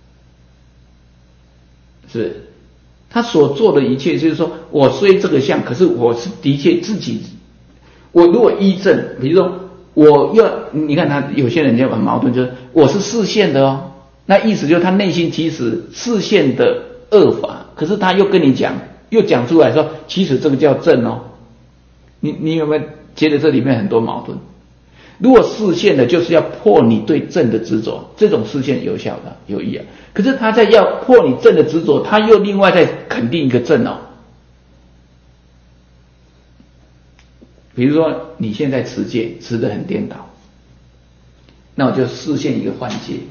是他所做的一切，就是说我虽这个相，可是我是的确自己，我如果依正，比如说我要，你看他有些人就很矛盾，就是我是示现的那意思就是他内心其实示现的恶法，可是他又跟你讲，又讲出来说，其实这个叫正你有没有觉得这里面很多矛盾？如果示现的就是要破你对正的执着，这种示现有效的有益可是他在要破你正的执着，他又另外再肯定一个正比如说你现在持戒持得很颠倒，那我就示现一个幻戒，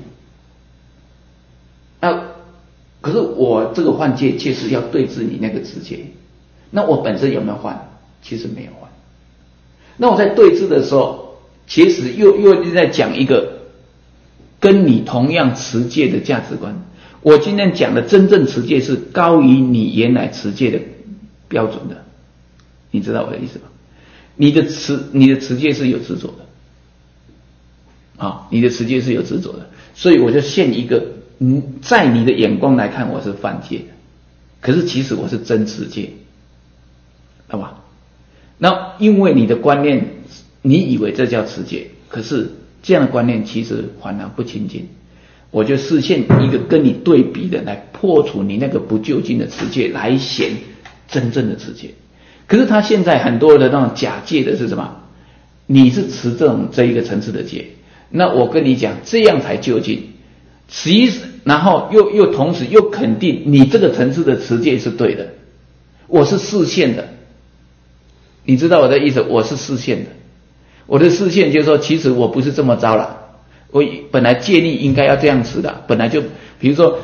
可是我这个幻戒确实要对治你那个持戒，那我本身有没有幻？其实没有幻。那我在对治的时候，其实又在讲一个跟你同样持戒的价值观。我今天讲的真正持戒是高于你原来持戒的标准的，你知道我的意思吗？你的持戒是有执着的你的持戒是有执着的，所以我就现一个在你的眼光来看我是犯戒的，可是其实我是真持戒，好吧？那因为你的观念你以为这叫持戒，可是这样的观念其实反而不清净，我就示现一个跟你对比的来破除你那个不究竟的持戒，来显真正的持戒。 可是他现在很多的那种假戒的是什么？你是持这一个层次的戒，那我跟你讲，这样才究竟。然后又同时又肯定你这个层次的持戒是对的，我是视线的，你知道我的意思？我是视线的，我的视线就是说，其实我不是这么糟了，我本来戒律应该要这样持的，本来就，比如说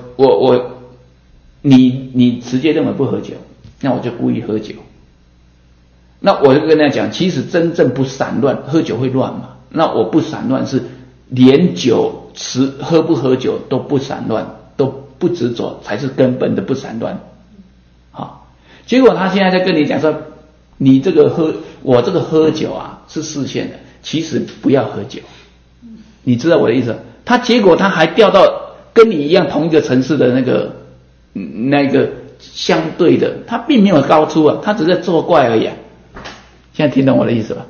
你持戒认为不喝酒，那我就故意喝酒。那我就跟他讲，其实真正不散乱，喝酒会乱嘛。那我不散乱是连酒喝不喝酒都不散乱，都不执着，才是根本的不散乱。好，结果他现在在跟你讲说，你这个我这个喝酒啊是视线的，其实不要喝酒。你知道我的意思？结果他还掉到跟你一样同一个层次的那个相对的，他并没有高出啊，他只是作怪而已啊。现在听懂我的意思吧？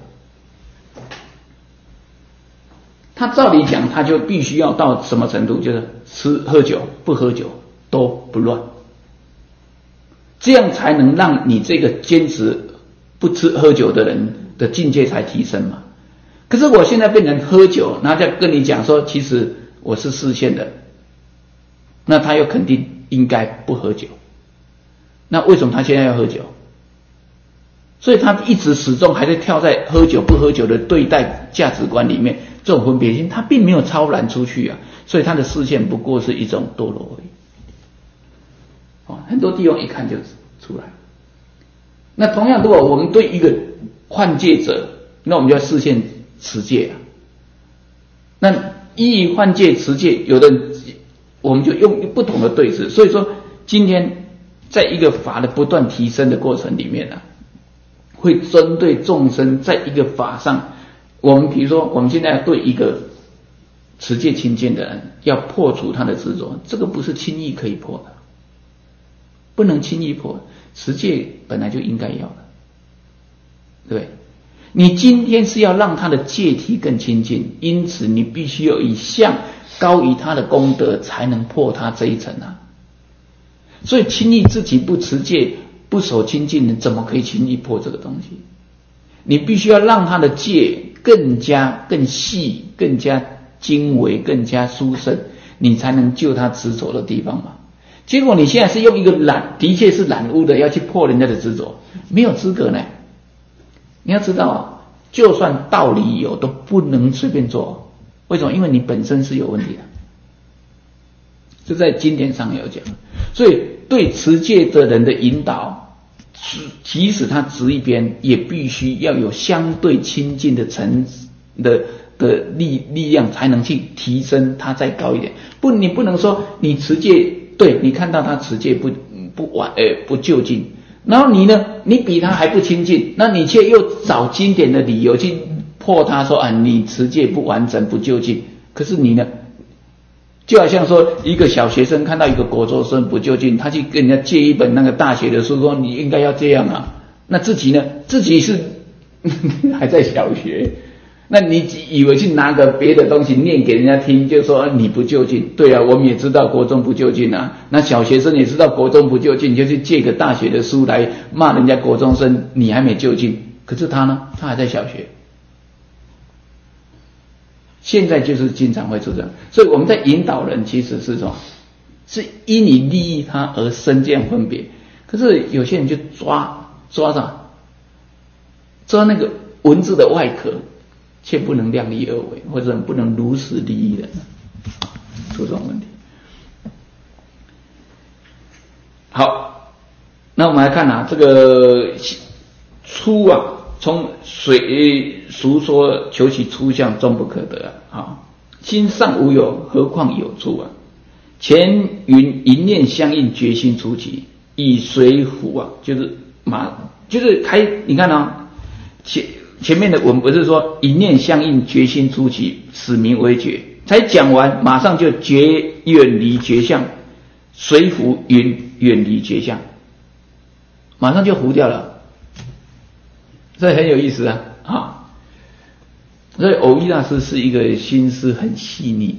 他照理讲，他就必须要到什么程度，就是喝酒不喝酒都不乱，这样才能让你这个坚持不喝酒的人的境界才提升嘛。可是我现在变成喝酒，然后再跟你讲说，其实我是视线的，那他又肯定应该不喝酒，那为什么他现在要喝酒？所以他一直始终还是跳在喝酒不喝酒的对待价值观里面，这种分别心他并没有超然出去啊，所以他的视线不过是一种堕落而已。很多地方一看就出来。那同样，如果我们对一个换戒者，那我们就要视线持戒啊。那依于换戒持戒，有的我们就用不同的对峙。所以说，今天在一个法的不断提升的过程里面啊，会针对众生在一个法上，我们比如说我们现在对一个持戒清净的人要破除他的执着，这个不是轻易可以破的，不能轻易破。持戒本来就应该要的，对不对？你今天是要让他的戒体更清净，因此你必须有一项高于他的功德，才能破他这一层啊。所以轻易自己不持戒不守清净的，怎么可以轻易破这个东西？你必须要让他的戒更细、更加精微、更加殊胜，你才能救他执着的地方嘛。结果你现在是用一个的确是染污的，要去破人家的执着，没有资格呢。你要知道啊，就算道理有，都不能随便做。为什么？因为你本身是有问题的。这在经典上有讲。所以对持戒的人的引导，即使他执一边，也必须要有相对亲近的层的力量，才能去提升他再高一点。你不能说你持戒，对，你看到他持戒不就近，然后你呢，你比他还不亲近，那你却又找经典的理由去破他说你持戒不完整不就近。可是你呢，就好像说一个小学生看到一个国中生不就近，他去跟人家借一本那个大学的书，说你应该要这样啊。那自己呢，自己是还在小学，那你以为去拿个别的东西念给人家听，就说你不就近？对啊，我们也知道国中不就近啊，那小学生也知道国中不就近，就去借个大学的书来骂人家国中生，你还没就近。可是他呢，他还在小学。现在就是经常会出这样，所以我们在引导人其实是什么？是因你利益他而生这样分别。可是有些人就抓那个文字的外壳，却不能量力而为，或者不能如实利益人，出这种问题。好，那我们来看这个出从俗说求其出相，终不可得心尚无有，何况有出前云一念相应，决心出其以随虎就是你看前面的文不是说一念相应，决心出其，使名为觉，才讲完马上就远离觉相，随虎远离觉相，马上就糊掉了。这很有意思所以藕益大师是一个心思很细腻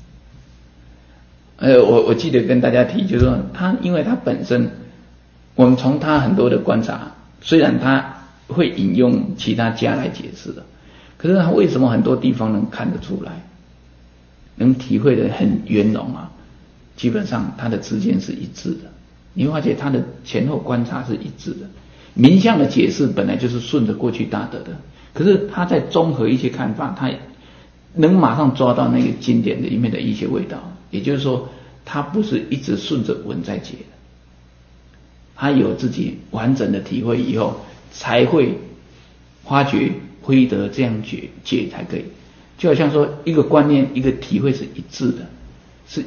的。我记得跟大家提，就是说因为他本身，我们从他很多的观察， 虽然他会引用其他家来解释的，可是他为什么很多地方能看得出来，能体会得很圆融啊？基本上他的之间是一致的，你会发觉他的前后观察是一致的。名相的解释本来就是顺着过去大德的，可是他在综合一些看法，他能马上抓到那个经典的里面的一些味道。也就是说，他不是一直顺着文在解的，他有自己完整的体会以后，才会发觉非得这样解才可以。就好像说一个观念一个体会是一致的，是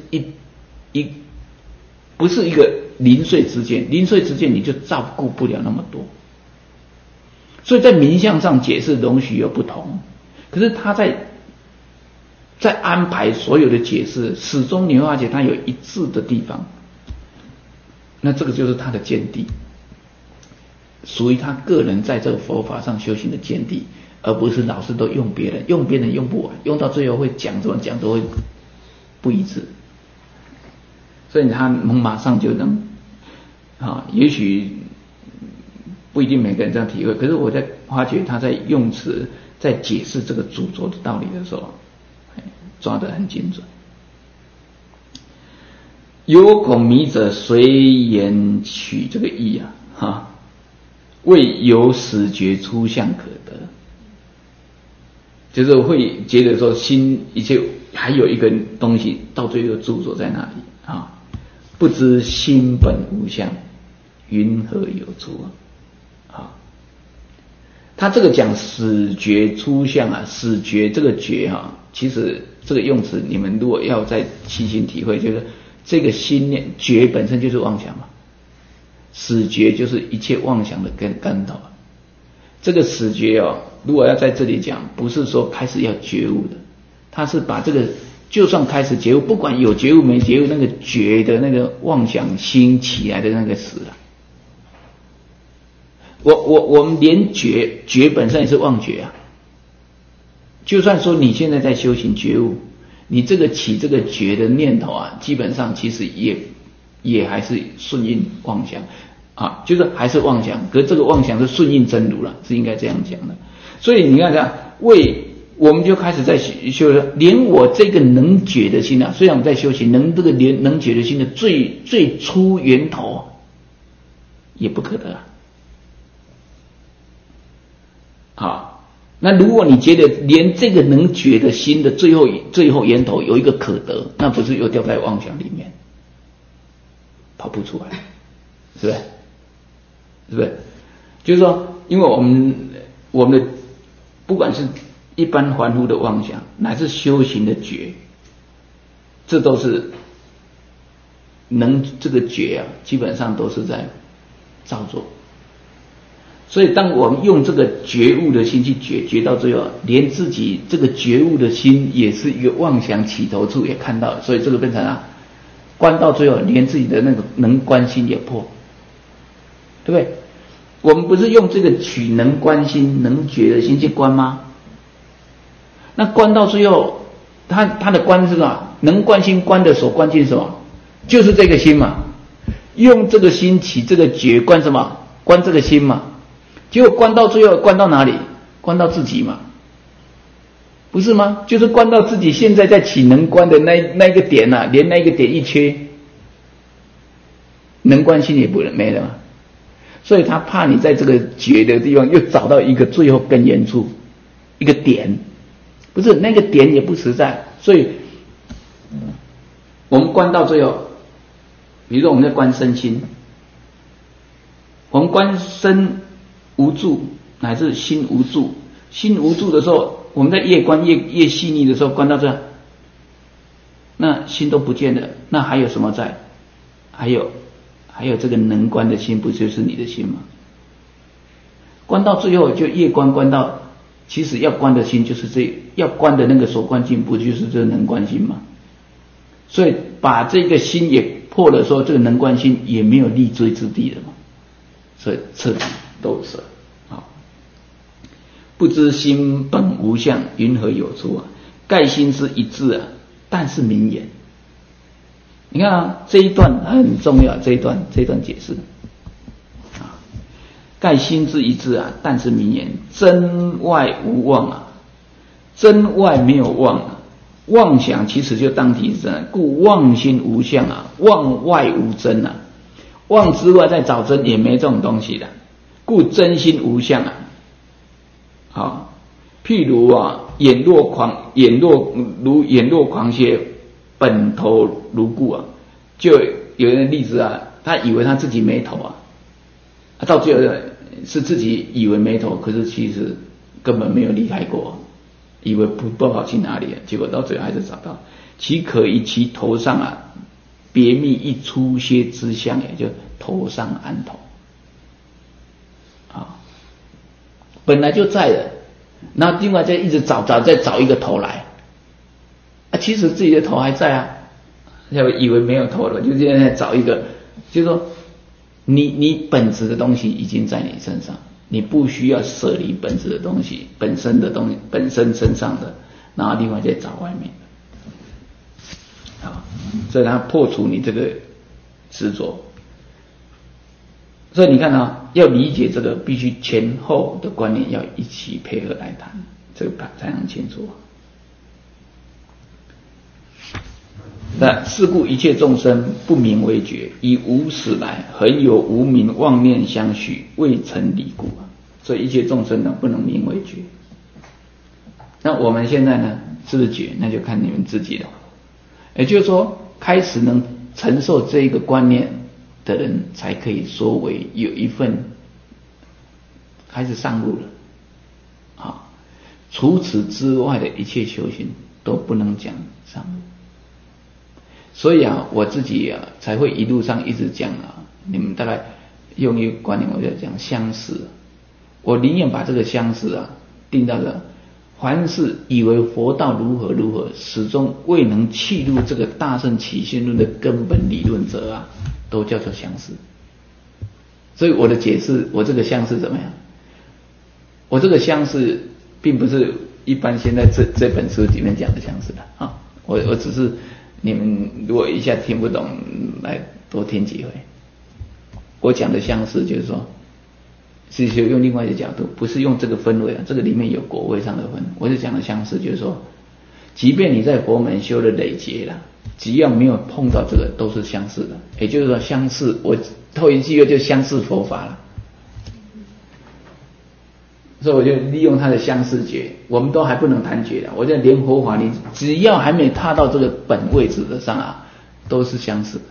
不是一个零碎之见，零碎之见你就照顾不了那么多。所以在名相上解释容许有不同，可是他在安排所有的解释，始终你会发觉他有一致的地方，那这个就是他的见地，属于他个人在这个佛法上修行的见地，而不是老是都用别人用不完，用到最后会讲怎么讲都会不一致。所以他能马上就能也许不一定每个人这样体会，可是我在发觉他在用词在解释这个著作的道理的时候，抓得很精准。有孔迷者随言取这个意为有始觉出相可得，就是会觉得说心一切还有一个东西到最后著作在那里不知心本无相，云何有出他这个讲始觉出相始觉这个觉其实这个用词你们如果要再细心体会，就是这个心念觉本身就是妄想嘛，始觉就是一切妄想的根头。这个始觉如果要在这里讲，不是说开始要觉悟的，他是把这个就算开始觉悟，不管有觉悟没觉悟，那个觉的那个妄想心起来的那个始我们连觉本身也是妄觉就算说你现在在修行觉悟，你这个起这个觉的念头基本上其实也还是顺应妄想就是还是妄想，可是这个妄想是顺应真如了，是应该这样讲的。所以你看我们就开始在修，连我这个能觉的心虽然我们在修行，这个能觉的心的最初源头也不可得那如果你觉得连这个能觉的心的最后源头有一个可得，那不是又掉在妄想里面，跑不出来，是不是？就是说，因为我们的不管是一般凡夫的妄想，乃至修行的觉，这都是这个觉基本上都是在造作。所以当我们用这个觉悟的心去觉到最后，连自己这个觉悟的心也是一个妄想起头处也看到了，所以这个变成观到最后，连自己的那个能观心也破，对不对？我们不是用这个取能观心能觉的心去观吗？那观到最后，他的观是什么？能观心观的所观境是什么？就是这个心嘛。用这个心起这个觉观什么？观这个心嘛。结果观到最后，观到哪里？观到自己嘛，不是吗？就是观到自己现在在起能观的那个点连那个点一缺，能观心也没了嘛。所以他怕你在这个觉的地方又找到一个最后根源处，一个点，不是那个点也不实在。所以我们观到最后，比如说我们在观身心，我们观身无助乃至心无助，心无助的时候，我们在越观越细腻的时候，观到这，那心都不见了，那还有什么在？还有这个能观的心，不就是你的心吗？观到最后就越观到，其实要观的心就是要观的那个所观境，不就是这能观心吗？所以把这个心也破了，说这个能观心也没有立锥之地了嘛，所以彻底都是不知心本无相，云何有出盖心是一致但是明言。你看这一段很重要，这一段解释盖心之一致啊，但是名言真外无妄啊，真外没有妄啊。妄想其实就当体是真，故妄心无相啊，妄外无真啊，妄之外再找真也没这种东西的，故真心无相啊。好，譬如啊，眼若狂蝎，本头如故啊，就有人的例子啊，他以为他自己没头啊，到最后是自己以为没头，可是其实根本没有离开过。以为不好去哪里了，结果到最后还是找到。岂可以其头上啊，别觅一粗蝎之相也，就头上安头啊，本来就在的，然后另外再一直找，再找一个头来啊，其实自己的头还在啊，要以为没有头了，就现在找一个，就是说你本质的东西已经在你身上。你不需要舍离本质的东西，本身的东西，本身身上的，然后另外再找外面的，好，所以它破除你这个执着。所以你看啊，要理解这个，必须前后的观念要一起配合来谈，这个才能清楚。那是故一切众生不明为觉，以无始来恒有无明妄念相续，未曾离故。所以一切众生呢不能明为觉。那我们现在呢是不是觉？那就看你们自己了。也就是说，开始能承受这一个观念的人，才可以说为有一份开始上路了。啊，除此之外的一切修行都不能讲上路。所以啊，我自己啊才会一路上一直讲啊，你们大概用一个观念，我就讲相似。我宁愿把这个相似啊定到了，凡是以为佛道如何如何，始终未能契入这个大乘起信论的根本理论者啊，都叫做相似。所以我的解释，我这个相似怎么样？我这个相似并不是一般现在这本书里面讲的相似的啊，我只是。你们如果一下听不懂，来多听几回。我讲的相似就是说，是用另外一个角度，不是用这个分位啊，这个里面有果位上的分。我是讲的相似，就是说，即便你在佛门修了累劫了，只要没有碰到这个，都是相似的。也就是说，相似，我后一句就相似佛法了。所以我就利用它的相似觉，我们都还不能谈觉的。我就连佛法，你只要还没踏到这个本位置的上啊，都是相似的，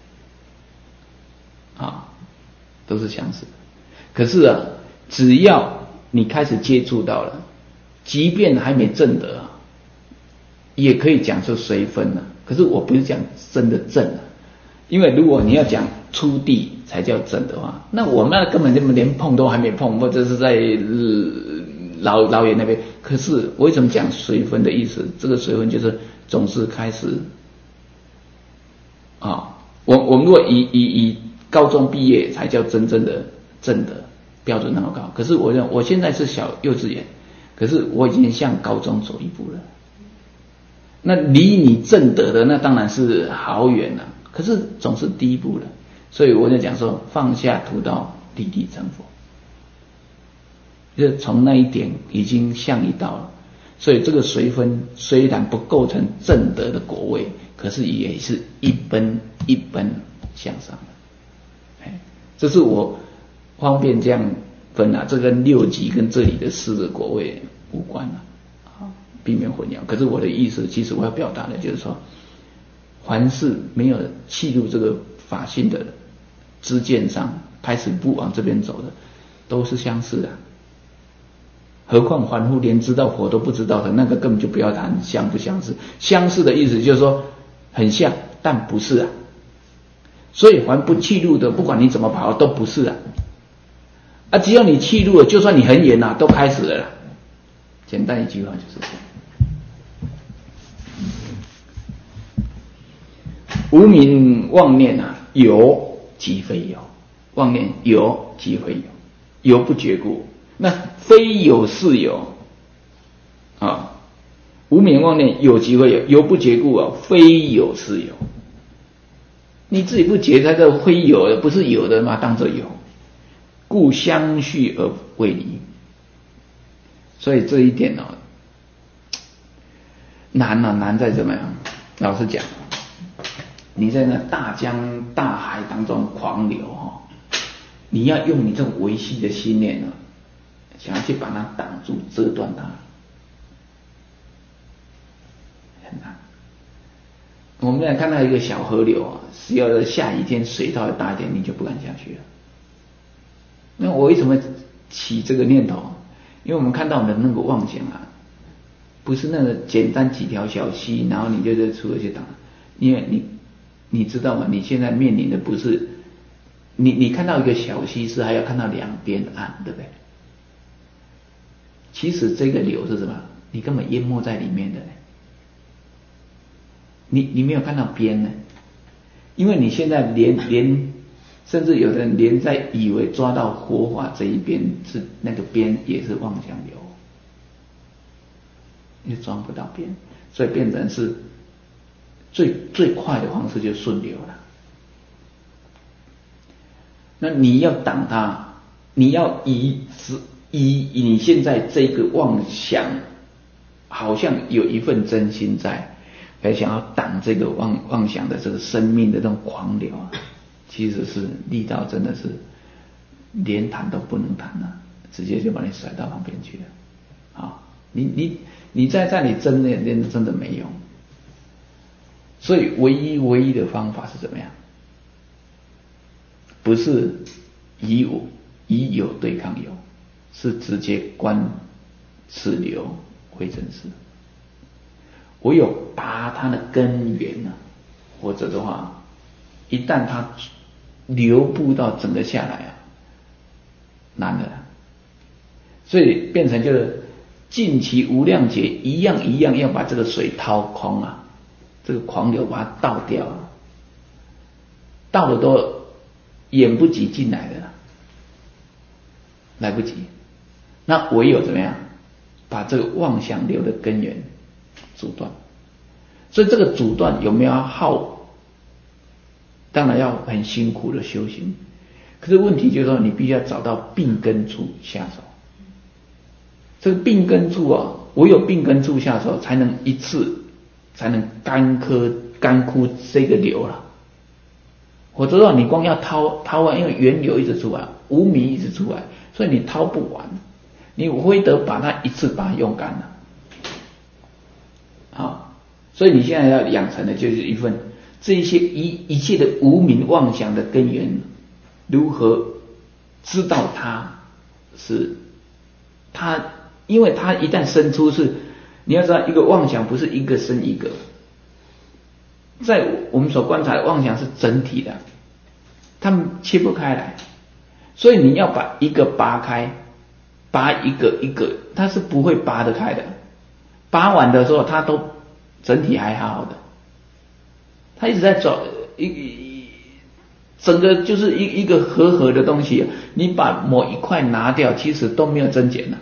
啊，都是相似的。可是啊，只要你开始接触到了，即便还没证得啊，也可以讲出随分了。可是我不是讲真的证啊，因为如果你要讲初地才叫证的话，那我们那根本就连碰都还没碰，或者是在老远那边。可是我为什么讲随分的意思？这个随分就是总是开始啊，我们如果以高中毕业才叫真正的证的标准那么高，可是我现在是小幼稚园，可是我已经向高中走一步了。那离你证得的那当然是好远了，可是总是第一步了。所以我就讲说，放下屠刀，立地成佛，就从那一点已经向你到了。所以这个随分虽然不构成正德的果位，可是也是一奔一奔向上的。这是我方便这样分啊，这跟六级跟这里的四个果位无关啊，避免混淆。可是我的意思，其实我要表达的就是说，凡是没有契入这个法性的知见上，开始不往这边走的，都是相似的。何况凡夫连知道佛都不知道的，那个根本就不要谈相不相似。相似的意思就是说很像，但不是啊。所以凡不契入的，不管你怎么跑都不是啊。只要你契入了，就算你很远啊，都开始了啦。简单一句话就是这样。无明妄念啊，有即非有，妄念有即非有，有不觉故。那非有是有啊，无明妄念有即非有，有不觉故啊，非有是有。你自己不觉，它就非有的，不是有的嘛，当作有。 故相续而未离。所以这一点难在怎么样？老实讲，你在那大江大海当中狂流你要用你这种维系的信念想要去把它挡住、遮断它，很难。我们现在看到一个小河流只要下雨天水稍微大一点，你就不敢下去了。那我为什么起这个念头？因为我们看到我们的那个妄想不是那个简单几条小溪，然后你就出了去挡。因为你知道吗？你现在面临的不是你看到一个小溪是还要看到两边岸，对不对？其实这个流是什么？你根本淹没在里面的，你没有看到边呢，因为你现在连甚至有的人连在以为抓到活法这一边是那个边也是妄想流，你抓不到边，所以变成是最快的方式就顺流了。那你要挡它，你要以你现在这个妄想好像有一份真心在，还想要挡这个妄想的这个生命的这种狂流其实是力道真的是连谈都不能谈直接就把你甩到旁边去了你在这里争练真的没用。所以唯一的方法是怎么样？不是以有对抗有，是直接观此流为真实。唯有拔它的根源或者的话，一旦它流布到整个下来难了。所以变成就是尽其无量劫一样要把这个水掏空这个狂流把它倒掉倒的都眼不及进来的来不及。那唯有怎么样把这个妄想流的根源阻断。所以这个阻断有没有耗？当然要很辛苦的修行，可是问题就是说你必须要找到病根处下手。这个病根处唯有病根处下手才能一次才能干枯这个流了。否则你光要掏完，因为源流一直出来，无明一直出来，所以你掏不完，你非得把它一次把它用干了。所以你现在要养成的就是一份这一些一切的无明妄想的根源，如何知道它是它，因为它一旦生出是，你要知道一个妄想不是一个生一个，在我们所观察的妄想是整体的，它们切不开来，所以你要把一个拔开，拔一个，它是不会拔得开的。拔完的时候它都整体还好好的，它一直在走整个就是一个合的东西，你把某一块拿掉，其实都没有增减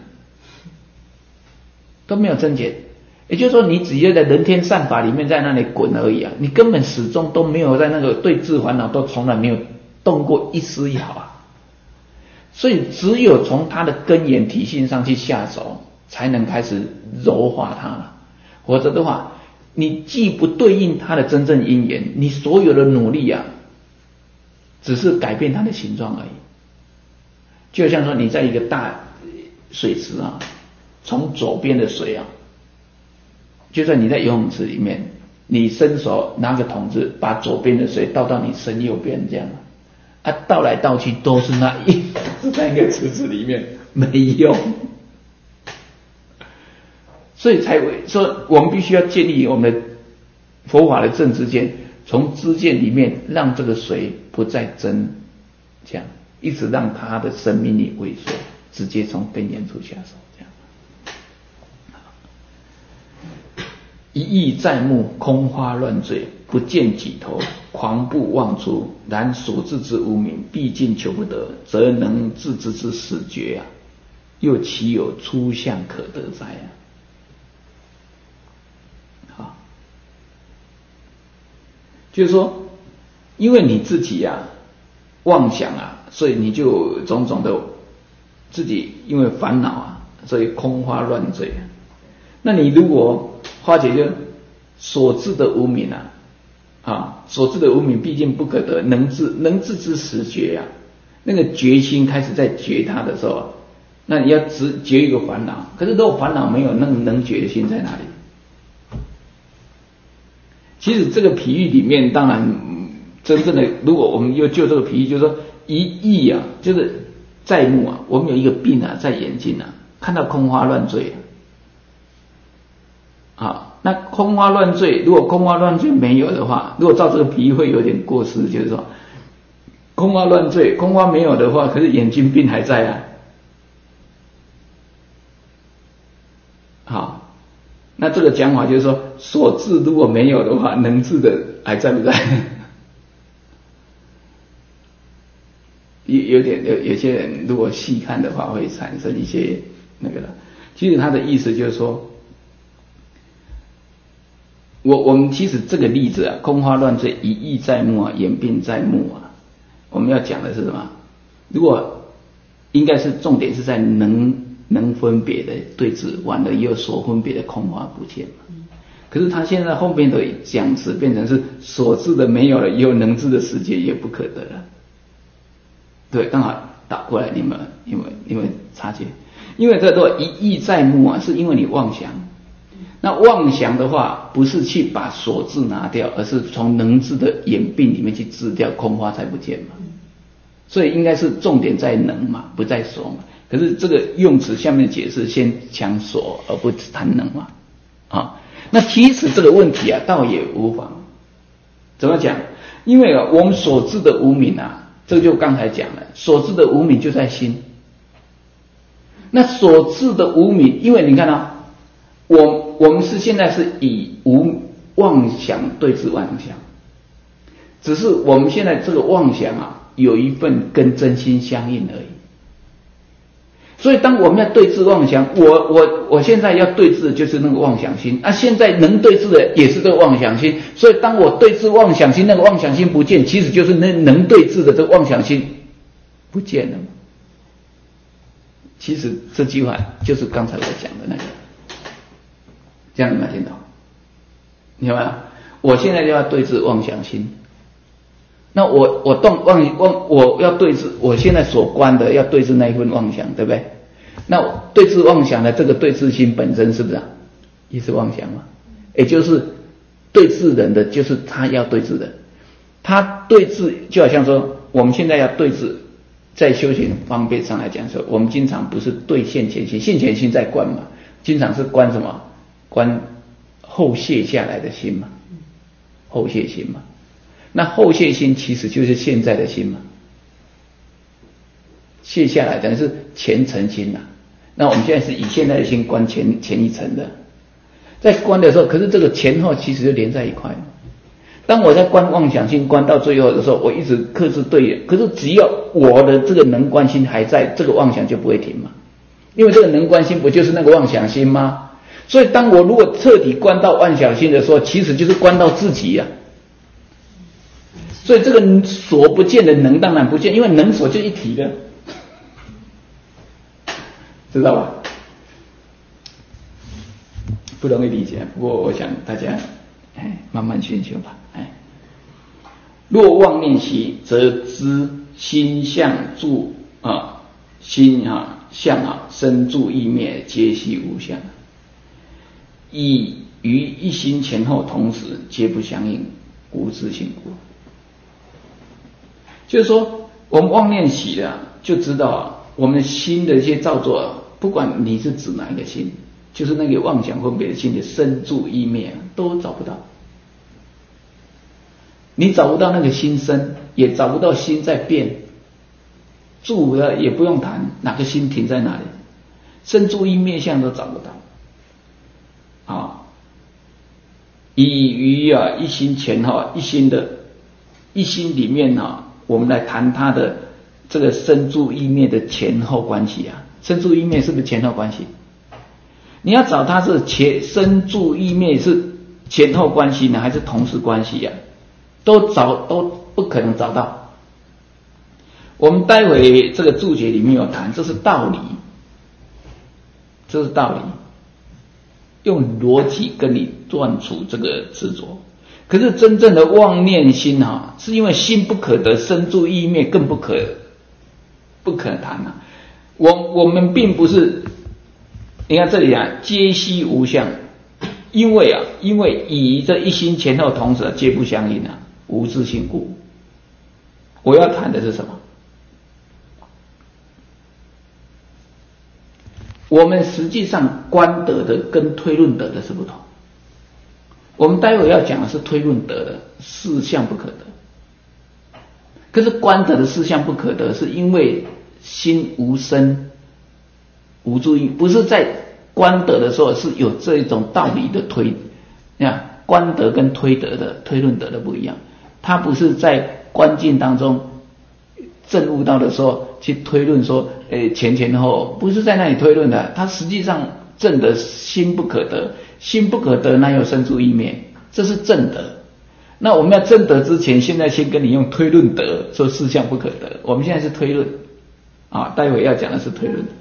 都没有增减。也就是说你只有在人天善法里面在那里滚而已你根本始终都没有在那个对治烦恼都从来没有动过一丝一毫所以只有从它的根源体性上去下手，才能开始柔化它了。否则的话，你既不对应它的真正因缘，你所有的努力只是改变它的形状而已。就像说你在一个大水池从左边的水就算你在游泳池里面，你伸手拿个桶子把左边的水倒到你伸右边这样倒来倒去都是那一个池子里面，没用。所以才会说我们必须要建立我们的佛法的正知见，从知见里面让这个水不再增，这样一直让它的生命力萎缩，直接从根源处下手，这样一意在目，空花乱坠，不见几头，狂步妄出，然所至之无明，毕竟求不得，则能自知之始觉又岂有出相可得哉就是说因为你自己妄想所以你就种种的自己因为烦恼啊，所以空花乱坠。那你如果化解就所致的无明所致的无明毕竟不可得，能治之时觉啊，那个决心开始在觉它的时候，那你要只觉一个烦恼，可是如果烦恼没有，那能觉的心在哪里？其实这个譬喻里面，当然真正的，如果我们又就这个譬喻，就是说一意啊，就是在目啊，我们有一个病啊，在眼睛啊，看到空花乱坠那空花乱坠，如果空花乱坠没有的话，如果照这个比喻会有点过失，就是说空花乱坠，空花没有的话，可是眼睛病还在那这个讲法就是说，所致如果没有的话，能治的还在不在？有些人如果细看的话，会产生一些那个了。其实他的意思就是说，我们其实这个例子空花乱坠，一意在目眼病在目我们要讲的是什么？如果应该是重点是在能分别的对治完了以后所分别的空花不见可是他现在后面的讲词变成是所致的没有了以后，能治的时间也不可得了。对，刚好倒过来，你们察觉？因为这个一意在目是因为你妄想。那妄想的话，不是去把所致拿掉，而是从能治的眼病里面去治掉，空花才不见嘛。所以应该是重点在能嘛，不在所嘛。可是这个用词下面解释先讲所而不谈能嘛那其实这个问题倒也无妨。怎么讲？因为我们所知的无明这就刚才讲了，所知的无明就在心。那所知的无明，因为你看我们是现在是以无妄想对治妄想，只是我们现在这个妄想有一份跟真心相应而已。所以当我们要对治妄想，我现在要对治的就是那个妄想心现在能对治的也是这个妄想心，所以当我对治妄想心，那个妄想心不见，其实就是能对治的这个妄想心不见了。其实这句话就是刚才我讲的那个，这样你们听懂？你明白吗？我现在就要对治妄想心，那我动我要对治我现在所观的，要对治那一份妄想，对不对？那对治妄想的这个对治心本身是不是也是妄想嘛？也就是对治人的，就是他要对治的。他对治就好像说，我们现在要对治，在修行方面上来讲说，我们经常不是对现前心，现前心在观嘛，经常是观什么？观后卸下来的心嘛，后卸心嘛。那后卸心其实就是现在的心嘛，卸下来等于是前层心那我们现在是以现在的心观前一层的，在观的时候，可是这个前后其实就连在一块。当我在观妄想心观到最后的时候，我一直克制对，可是只要我的这个能观心还在，这个妄想就不会停嘛，因为这个能观心不就是那个妄想心吗？所以当我如果彻底观到妄想心的时候，其实就是观到自己所以这个所不见的能当然不见，因为能所就一体的，知道吧？不容易理解，不过我想大家慢慢寻求吧。若妄念习，则知心相住心相生住意灭，皆系无相，以于一心前后同时，皆不相应，无自性故。就是说，我们妄念习的就知道我们心的一些造作不管你是指哪一个心，就是那个妄想分别的心的生住意灭都找不到。你找不到那个心生，也找不到心在变，住的也不用谈，哪个心停在哪里，生住意灭相都找不到。以于一心前后，一心里面我们来谈它的这个生住意灭的前后关系生住意灭是不是前后关系？你要找它是生住意灭是前后关系呢，还是同时关系都不可能找到。 我们待会这个注解里面有谈，这是道理，这是道理，用逻辑跟你断除这个执着。可是真正的妄念心啊，是因为心不可得，身住意灭更不可谈啊。我们并不是，你看这里啊，皆悉无相，因为以这一心前后同时皆不相应啊，无自性故。我要谈的是什么？我们实际上观得的跟推论得的是不同。我们待会要讲的是推论得的事相不可得，可是观得的事相不可得，是因为心无身无注意，不是在观得的时候是有这一种道理的推。你看观得跟推得的推论得的不一样，它不是在观境当中证悟到的时候去推论说前后，不是在那里推论的，它实际上证的心不可得，心不可得哪有身住意灭，这是证得。那我们要证得之前，现在先跟你用推论得说事相不可得，我们现在是推论啊，待会要讲的是推论。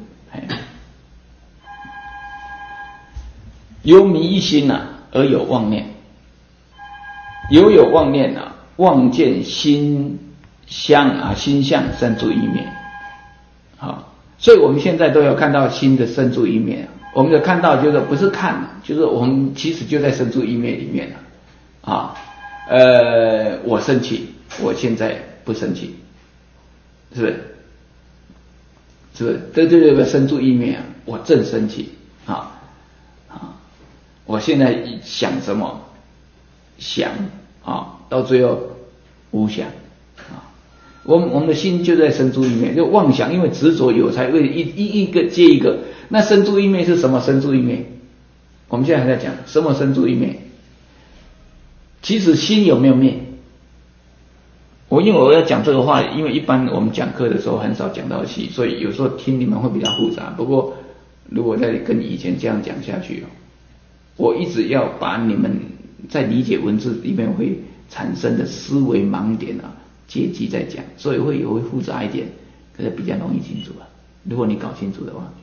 有迷一心啊，而有妄念，有妄念啊，妄见心相啊，心相身住意灭。好，所以我们现在都有看到心的身住意灭，我们有看到就是不是看，就是我们其实就在身住意灭里面啊。我生气，我现在不生气，是不是？是不是？这就有个身住意灭啊，我正生气啊。我现在想什么？想啊，到最后无想啊。我们的心就在身住意灭，就妄想，因为执着有才会一个接一个。那身住意灭是什么？身住意灭，我们现在还在讲什么身住意灭。其实心有没有灭？因为我要讲这个话，因为一般我们讲课的时候很少讲到细，所以有时候听你们会比较复杂。不过如果再跟以前这样讲下去，我一直要把你们在理解文字里面会产生的思维盲点啊，阶级在讲，所以会复杂一点，可是比较容易清楚啊。如果你搞清楚的话，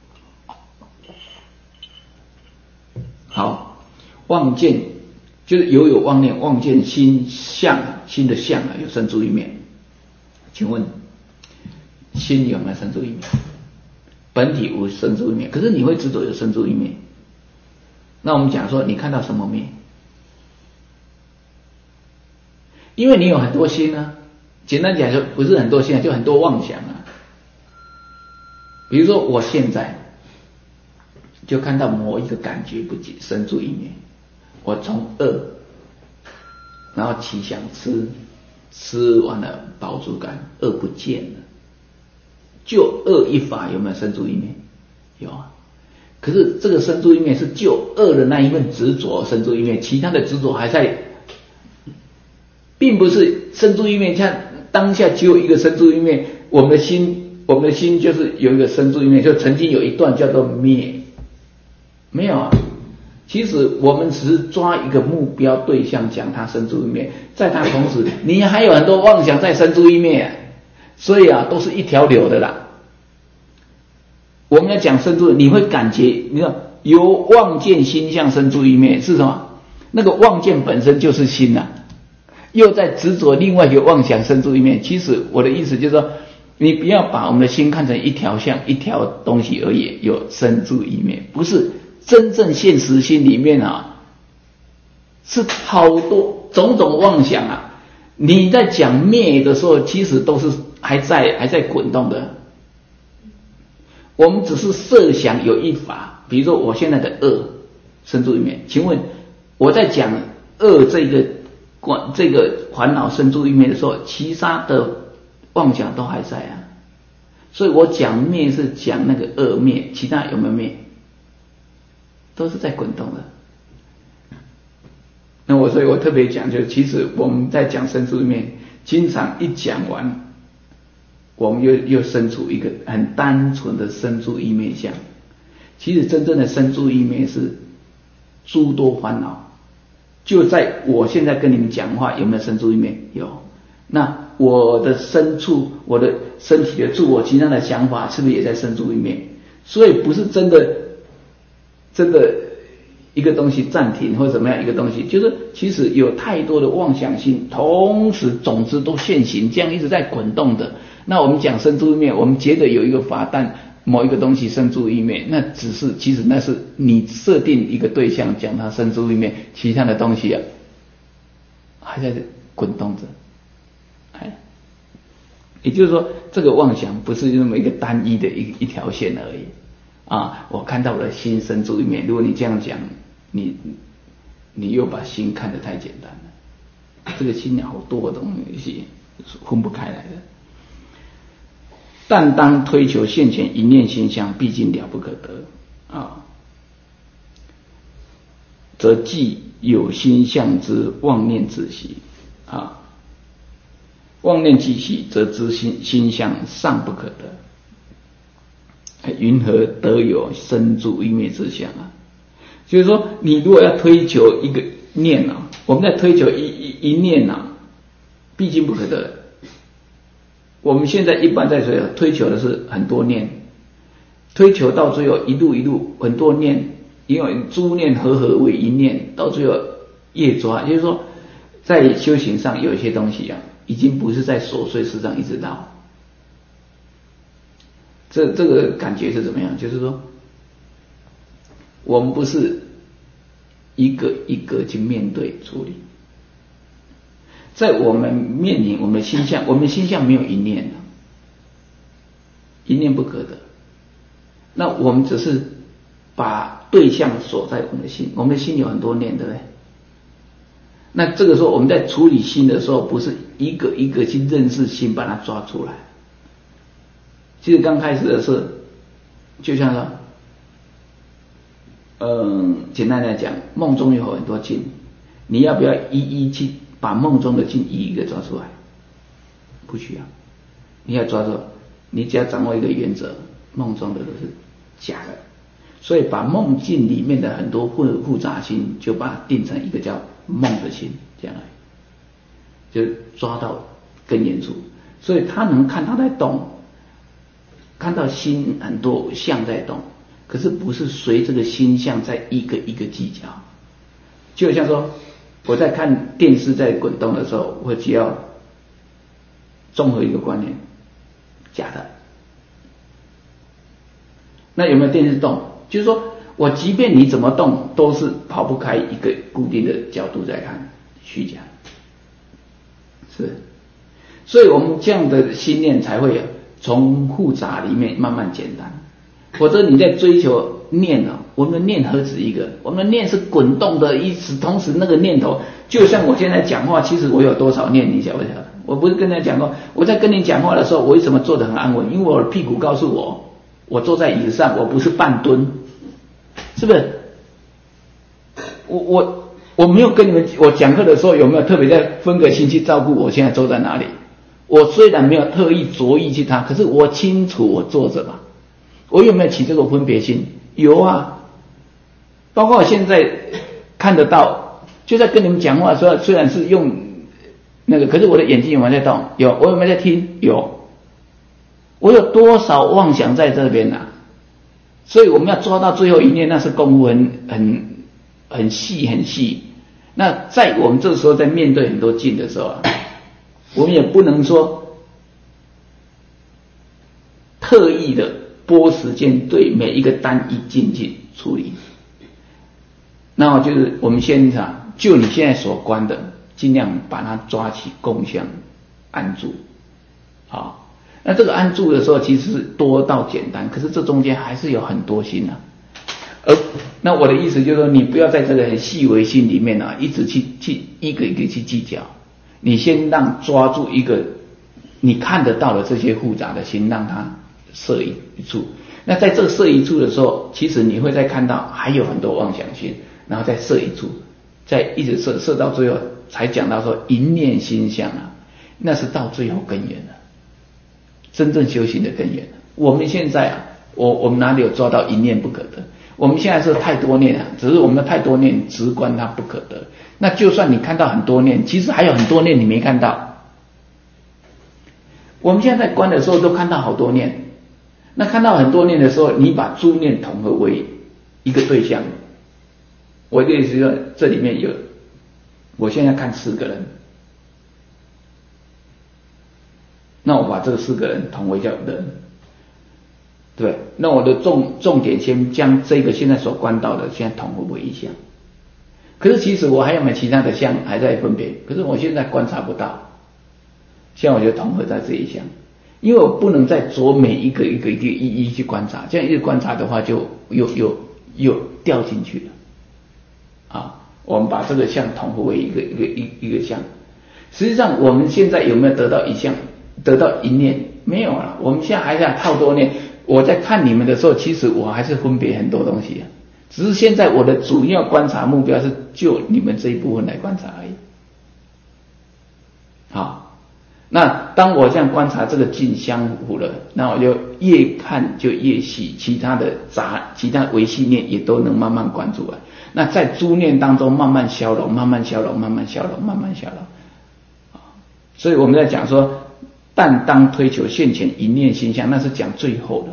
好，妄见就是有妄念，妄见心相，心的相啊，有身住意灭。请问心有没有身住意灭？本体无身住意灭，可是你会执着有身住意灭。那我们讲说，你看到什么灭？因为你有很多心啊，简单讲就不是很多心啊，就很多妄想啊。比如说我现在就看到某一个感觉不仅身住意灭，我从饿，然后起想吃，吃完了饱足感，饿不见了，就饿一法有没有身住意灭？有啊。可是这个身住意灭是就恶的那一份执着身住意灭，其他的执着还在，并不是身住意灭，像当下只有一个身住意灭，我们的心就是有一个身住意灭，就曾经有一段叫做灭，没有啊。其实我们只是抓一个目标对象讲它身住意灭，在它同时你还有很多妄想在身住意灭，所以啊都是一条流的啦。我们要讲身住，你会感觉，你看由妄见心相身住意灭是什么？那个妄见本身就是心啊，又在执着另外一个妄想身住意灭。其实我的意思就是说，你不要把我们的心看成一条相一条东西而已，有身住意灭，不是真正现实心里面啊，是好多种种妄想啊。你在讲灭的时候，其实都是还在滚动的。我们只是设想有一法，比如说我现在的恶身住意灭，请问我在讲恶这个烦恼身住意灭的时候，其他的妄想都还在啊。所以我讲灭是讲那个恶灭，其他有没有灭？都是在滚动的。所以我特别讲，就其实我们在讲身住意灭，经常一讲完，我们又生出一个很单纯的身住意灭相。其实真正的身住意灭是诸多烦恼，就在我现在跟你们讲话，有没有身住意灭？有。那我的深处，我的身体的自我其他的想法是不是也在深处里面？所以不是真的一个东西暂停或者怎么样一个东西，就是其实有太多的妄想性，同时种子都现行，这样一直在滚动的。那我们讲生住意灭，我们觉得有一个法但某一个东西生住意灭，那只是其实那是你设定一个对象讲它生住意灭，其他的东西啊还在滚动着。也就是说，这个妄想不是那么一个单一的一条线而已啊！我看到了心生住意灭，如果你这样讲，你又把心看得太简单了。这个心好多的东西分不开来的。但当推求现前一念心相，毕竟了不可得啊，则既有心相之妄念自息啊。妄念既息，则知心相尚不可得，云何得有生住意灭之相啊？就是说，你如果要推求一个念啊，我们在推求一念啊，毕竟不可得。我们现在一般在推求的是很多念，推求到最后一路很多念，因为诸念合为一念，到最后业抓，就是说，在修行上有一些东西啊。已经不是在琐碎事上一直到，这个感觉是怎么样？就是说，我们不是一个一个去面对处理，在我们面临我们的心相，我们的心相没有一念的，一念不可得。那我们只是把对象锁在我们的心，我们的心有很多念，对不对？那这个时候我们在处理心的时候，不是一个一个去认识心，把它抓出来。其实刚开始的是，就像说，简单来讲，梦中有很多境，你要不要一一去把梦中的境一个抓出来？不需要，你要抓住，你只要掌握一个原则，梦中的都是假的。所以把梦境里面的很多复杂心，就把它定成一个叫梦的心，这样就抓到根源处。所以他能看它在动，看到心很多相在动，可是不是随这个心相在一个一个计较。就像说我在看电视在滚动的时候，我只要综合一个观念，假的。那有没有电视动？就是说我即便你怎么动，都是跑不开一个固定的角度在看，虚假，是。所以我们这样的心念才会从复杂里面慢慢简单。否则你在追求念啊，我们的念何止一个？我们的念是滚动的，同时那个念头，就像我现在讲话，其实我有多少念，你晓不晓得？我不是跟人家讲过，我在跟你讲话的时候，我为什么坐得很安稳？因为我的屁股告诉我，我坐在椅子上，我不是半蹲，是不是？我没有跟你们，我讲课的时候有没有特别在分个心去照顾我现在坐在哪里？我虽然没有特意着意去它，可是我清楚我坐着嘛。我有没有起这个分别心？有啊，包括我现在看得到，就在跟你们讲话的时候，虽然是用那个，可是我的眼睛有没有在动？有。我有没有在听？有。我有多少妄想在这边啊？所以我们要抓到最后一念，那是功夫很细很细。那在我们这时候在面对很多境的时候啊，我们也不能说特意的拨时间对每一个单一境去处理。那么就是我们现场就你现在所观的，尽量把它抓起共相安住。好，那这个安住的时候其实是多到简单，可是这中间还是有很多心啊。那我的意思就是说，你不要在这个很细微心里面啊，一直去一个一个去计较。你先让抓住一个你看得到的这些复杂的心，让它摄一处。那在这个摄一处的时候，其实你会再看到还有很多妄想心，然后再摄一处，再一直摄到最后，才讲到说一念心相啊，那是到最后根源了，真正修行的根源了。我们现在啊，我们哪里有抓到一念不可得？我们现在是太多念啊，只是我们的太多念直观它不可得。那就算你看到很多念，其实还有很多念你没看到， 我们现在在观的时候都看到好多念，那看到很多念的时候，你把诸念统合为一个对象。我的意思说，这里面有，我现在看4个人，那我把这4个人统为叫人，对，那我的重点先将这个现在所观到的现在统合为一项。可是其实我还有没有其他的项还在分别，可是我现在观察不到，现在我就统合在这一项，因为我不能再着每一个一一去观察，这样一直观察的话就又掉进去了啊。我们把这个项统合为一个项，实际上我们现在有没有得到一项，得到一念？没有了，我们现在还在好多念。我在看你们的时候，其实我还是分别很多东西啊，只是现在我的主要观察目标是就你们这一部分来观察而已。好，那当我这样观察这个境相符了，那我就越看就越细，其他微细念也都能慢慢观出来。那在诸念当中慢慢消融，慢慢消融，慢慢消融，慢慢消融。所以我们在讲说，但当推求现前一念心相，那是讲最后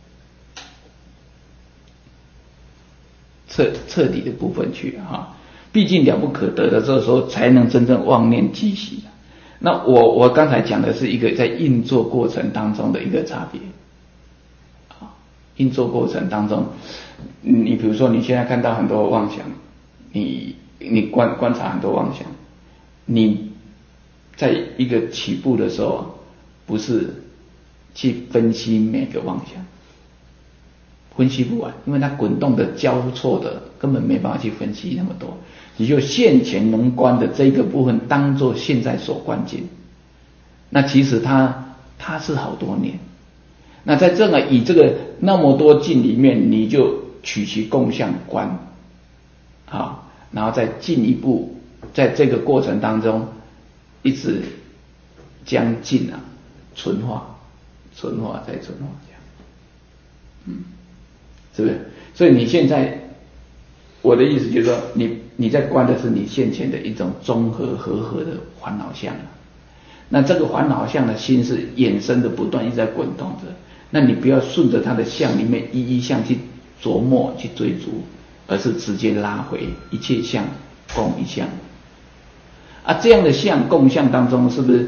的彻底的部分去哈。毕竟了不可得的这时候，才能真正妄念即息。那我刚才讲的是一个在运作过程当中的一个差别。运作过程当中，你比如说你现在看到很多妄想，你观察很多妄想，你在一个起步的时候，不是去分析每个妄想，分析不完，因为它滚动的交错的，根本没办法去分析那么多。你就现前能观的这个部分当作现在所观境，那其实它是好多年。那在这个以这个那么多境里面，你就取其共相观，好，然后再进一步在这个过程当中，一直将境纯化再纯化这样，是不是？所以你现在，我的意思就是说，你在观的是你现前的一种综合和合的烦恼相，那这个烦恼相的心是衍生的不断一直在滚动着。那你不要顺着它的相里面一相去琢磨去追逐，而是直接拉回一切相共一相这样的相共相当中，是不是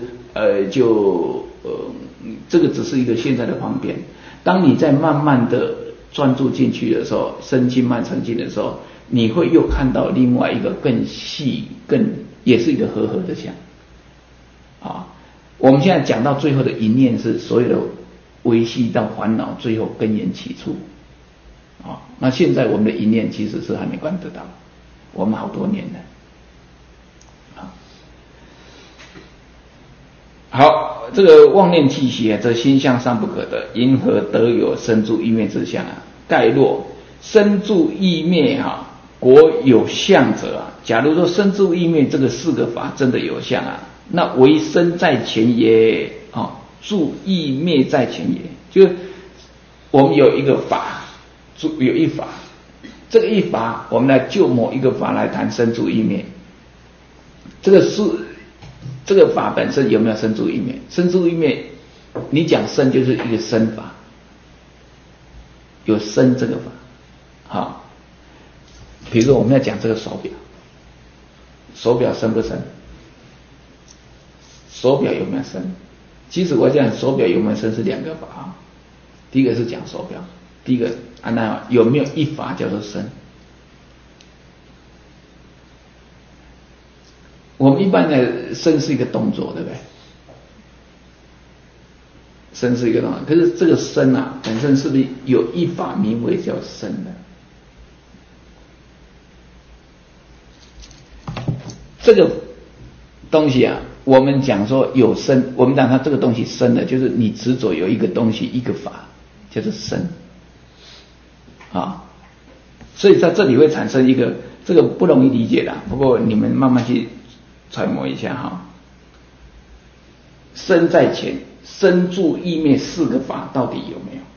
这个只是一个现在的方便。当你在慢慢的专注进去的时候，身心慢沉静的时候，你会又看到另外一个更细也是一个和合的相我们现在讲到最后的一念是所有的维系到烦恼最后根源起处那现在我们的一念其实是还没观得到，我们好多年了好，这个妄念气息这心相尚不可得，因何得有生住意灭之相概若生住意灭果有相者假如说生住意灭这个4个法真的有相那为生在前也住意灭在前也，就是我们有一个法，有一法，这个一法我们来就某一个法来谈生住意灭，这个法本身有没有生住意灭？生住意灭，你讲生就是一个生法，有生这个法比如说我们要讲这个手表，手表生不生？手表有没有生？其实我讲手表有没有生是2个法第一个是讲手表，第一个那有没有一法叫做生？我们一般的生是一个动作，对不对？生是一个动作，可是这个生本身是不是有一法名为叫生的？这个东西我们讲说有生，我们讲它这个东西生的，就是你执着有一个东西一个法叫做生所以在这里会产生一个这个不容易理解的，不过你们慢慢去揣摩一下生在前，生住意灭4个法到底有没有？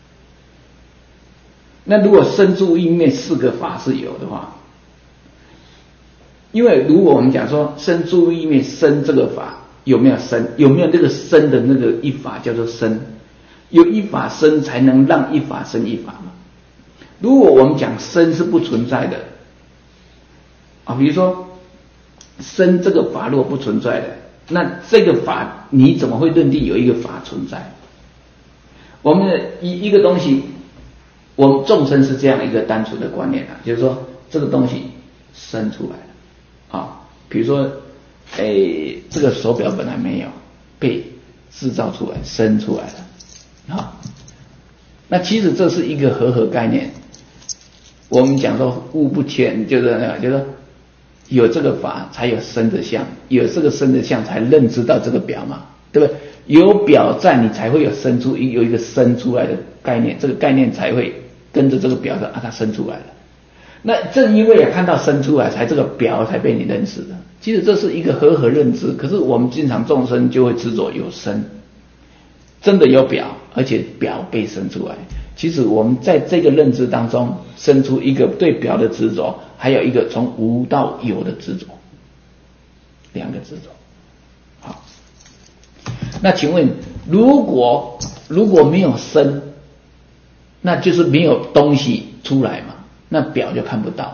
那如果生住意灭4个法是有的话，因为如果我们讲说生住意灭生这个法有没有生？有没有那个生的那个一法叫做生？有一法生才能让一法生一法嘛。如果我们讲生是不存在的啊，比如说生这个法如果不存在的，那这个法你怎么会认定有一个法存在？我们的一个东西，我们众生是这样一个单纯的观念啊，就是说这个东西生出来了啊，比如说这个手表本来没有，被制造出来生出来了啊。那其实这是一个和概念。我们讲说物不迁，就是说有这个法才有生的相，有这个生的相才认知到这个表嘛，对不对？有表在，你才会有有一个生出来的概念，这个概念才会跟着这个表的它生出来了。那正因为看到生出来，才这个表才被你认识的。其实这是一个和认知，可是我们经常众生就会执着有生，真的有表，而且表被生出来。其实我们在这个认知当中生出一个对表的执着，还有一个从无到有的执着，两个执着。好，那请问如果没有生，那就是没有东西出来嘛，那表就看不到嘛，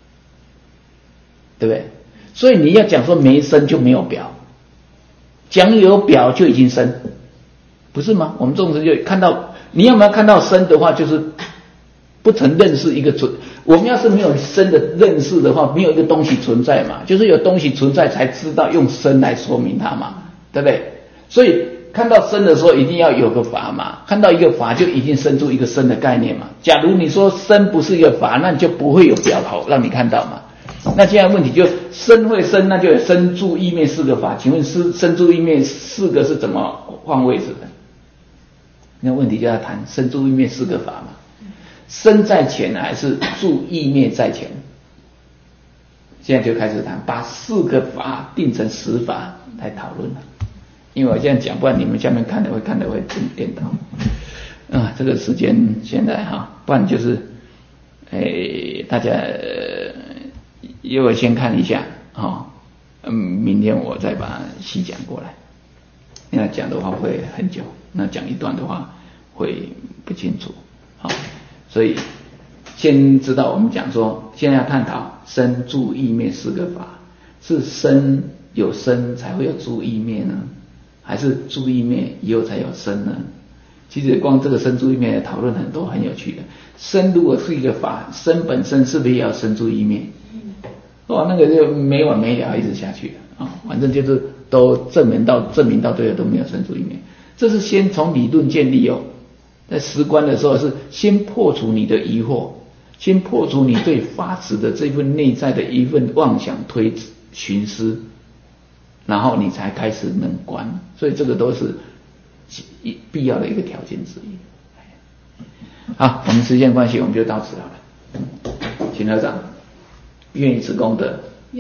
对不对？所以你要讲说没生就没有表，讲有表就已经生，不是吗？我们众生就看到，你要没有看到生的话，就是不曾认识一个存。我们要是没有生的认识的话，没有一个东西存在嘛，就是有东西存在才知道用生来说明它嘛，对不对？所以看到生的时候，一定要有个法嘛，看到一个法就已经生出一个生的概念嘛。假如你说生不是一个法，那你就不会有表好让你看到嘛。那现在问题就生会生，那就有生住意灭四个法。请问生住意灭四个是怎么换位置的？那问题就要谈生住意灭四个法嘛。生在前还是住意灭在前？现在就开始谈，把四个法定成十法来讨论了。因为我现在讲，不然你们下面看的会颠倒。这个时间现在不然就是大家因为先看一下明天我再把它细讲过来。那讲的话会很久，那讲一段的话会不清楚。所以先知道我们讲说，现在要探讨生住意灭四个法，是生有生才会有住意灭呢，还是住意灭以后才有生呢？其实光这个生住意灭的讨论很多，很有趣的。生如果是一个法，生本身是不是也要生住意灭？那个就没完没了，一直下去了反正就是都证明到最后都没有生住意灭。这是先从理论建立在实观的时候是先破除你的疑惑，先破除你对法执的这份内在的一份妄想推寻思，然后你才开始能观。所以这个都是必要的一个条件之一。好，我们时间关系，我们就到此好了。请合掌。愿以此功德，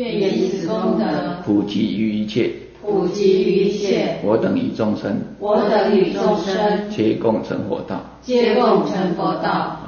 普及于一切，我等与众生，皆共成佛道。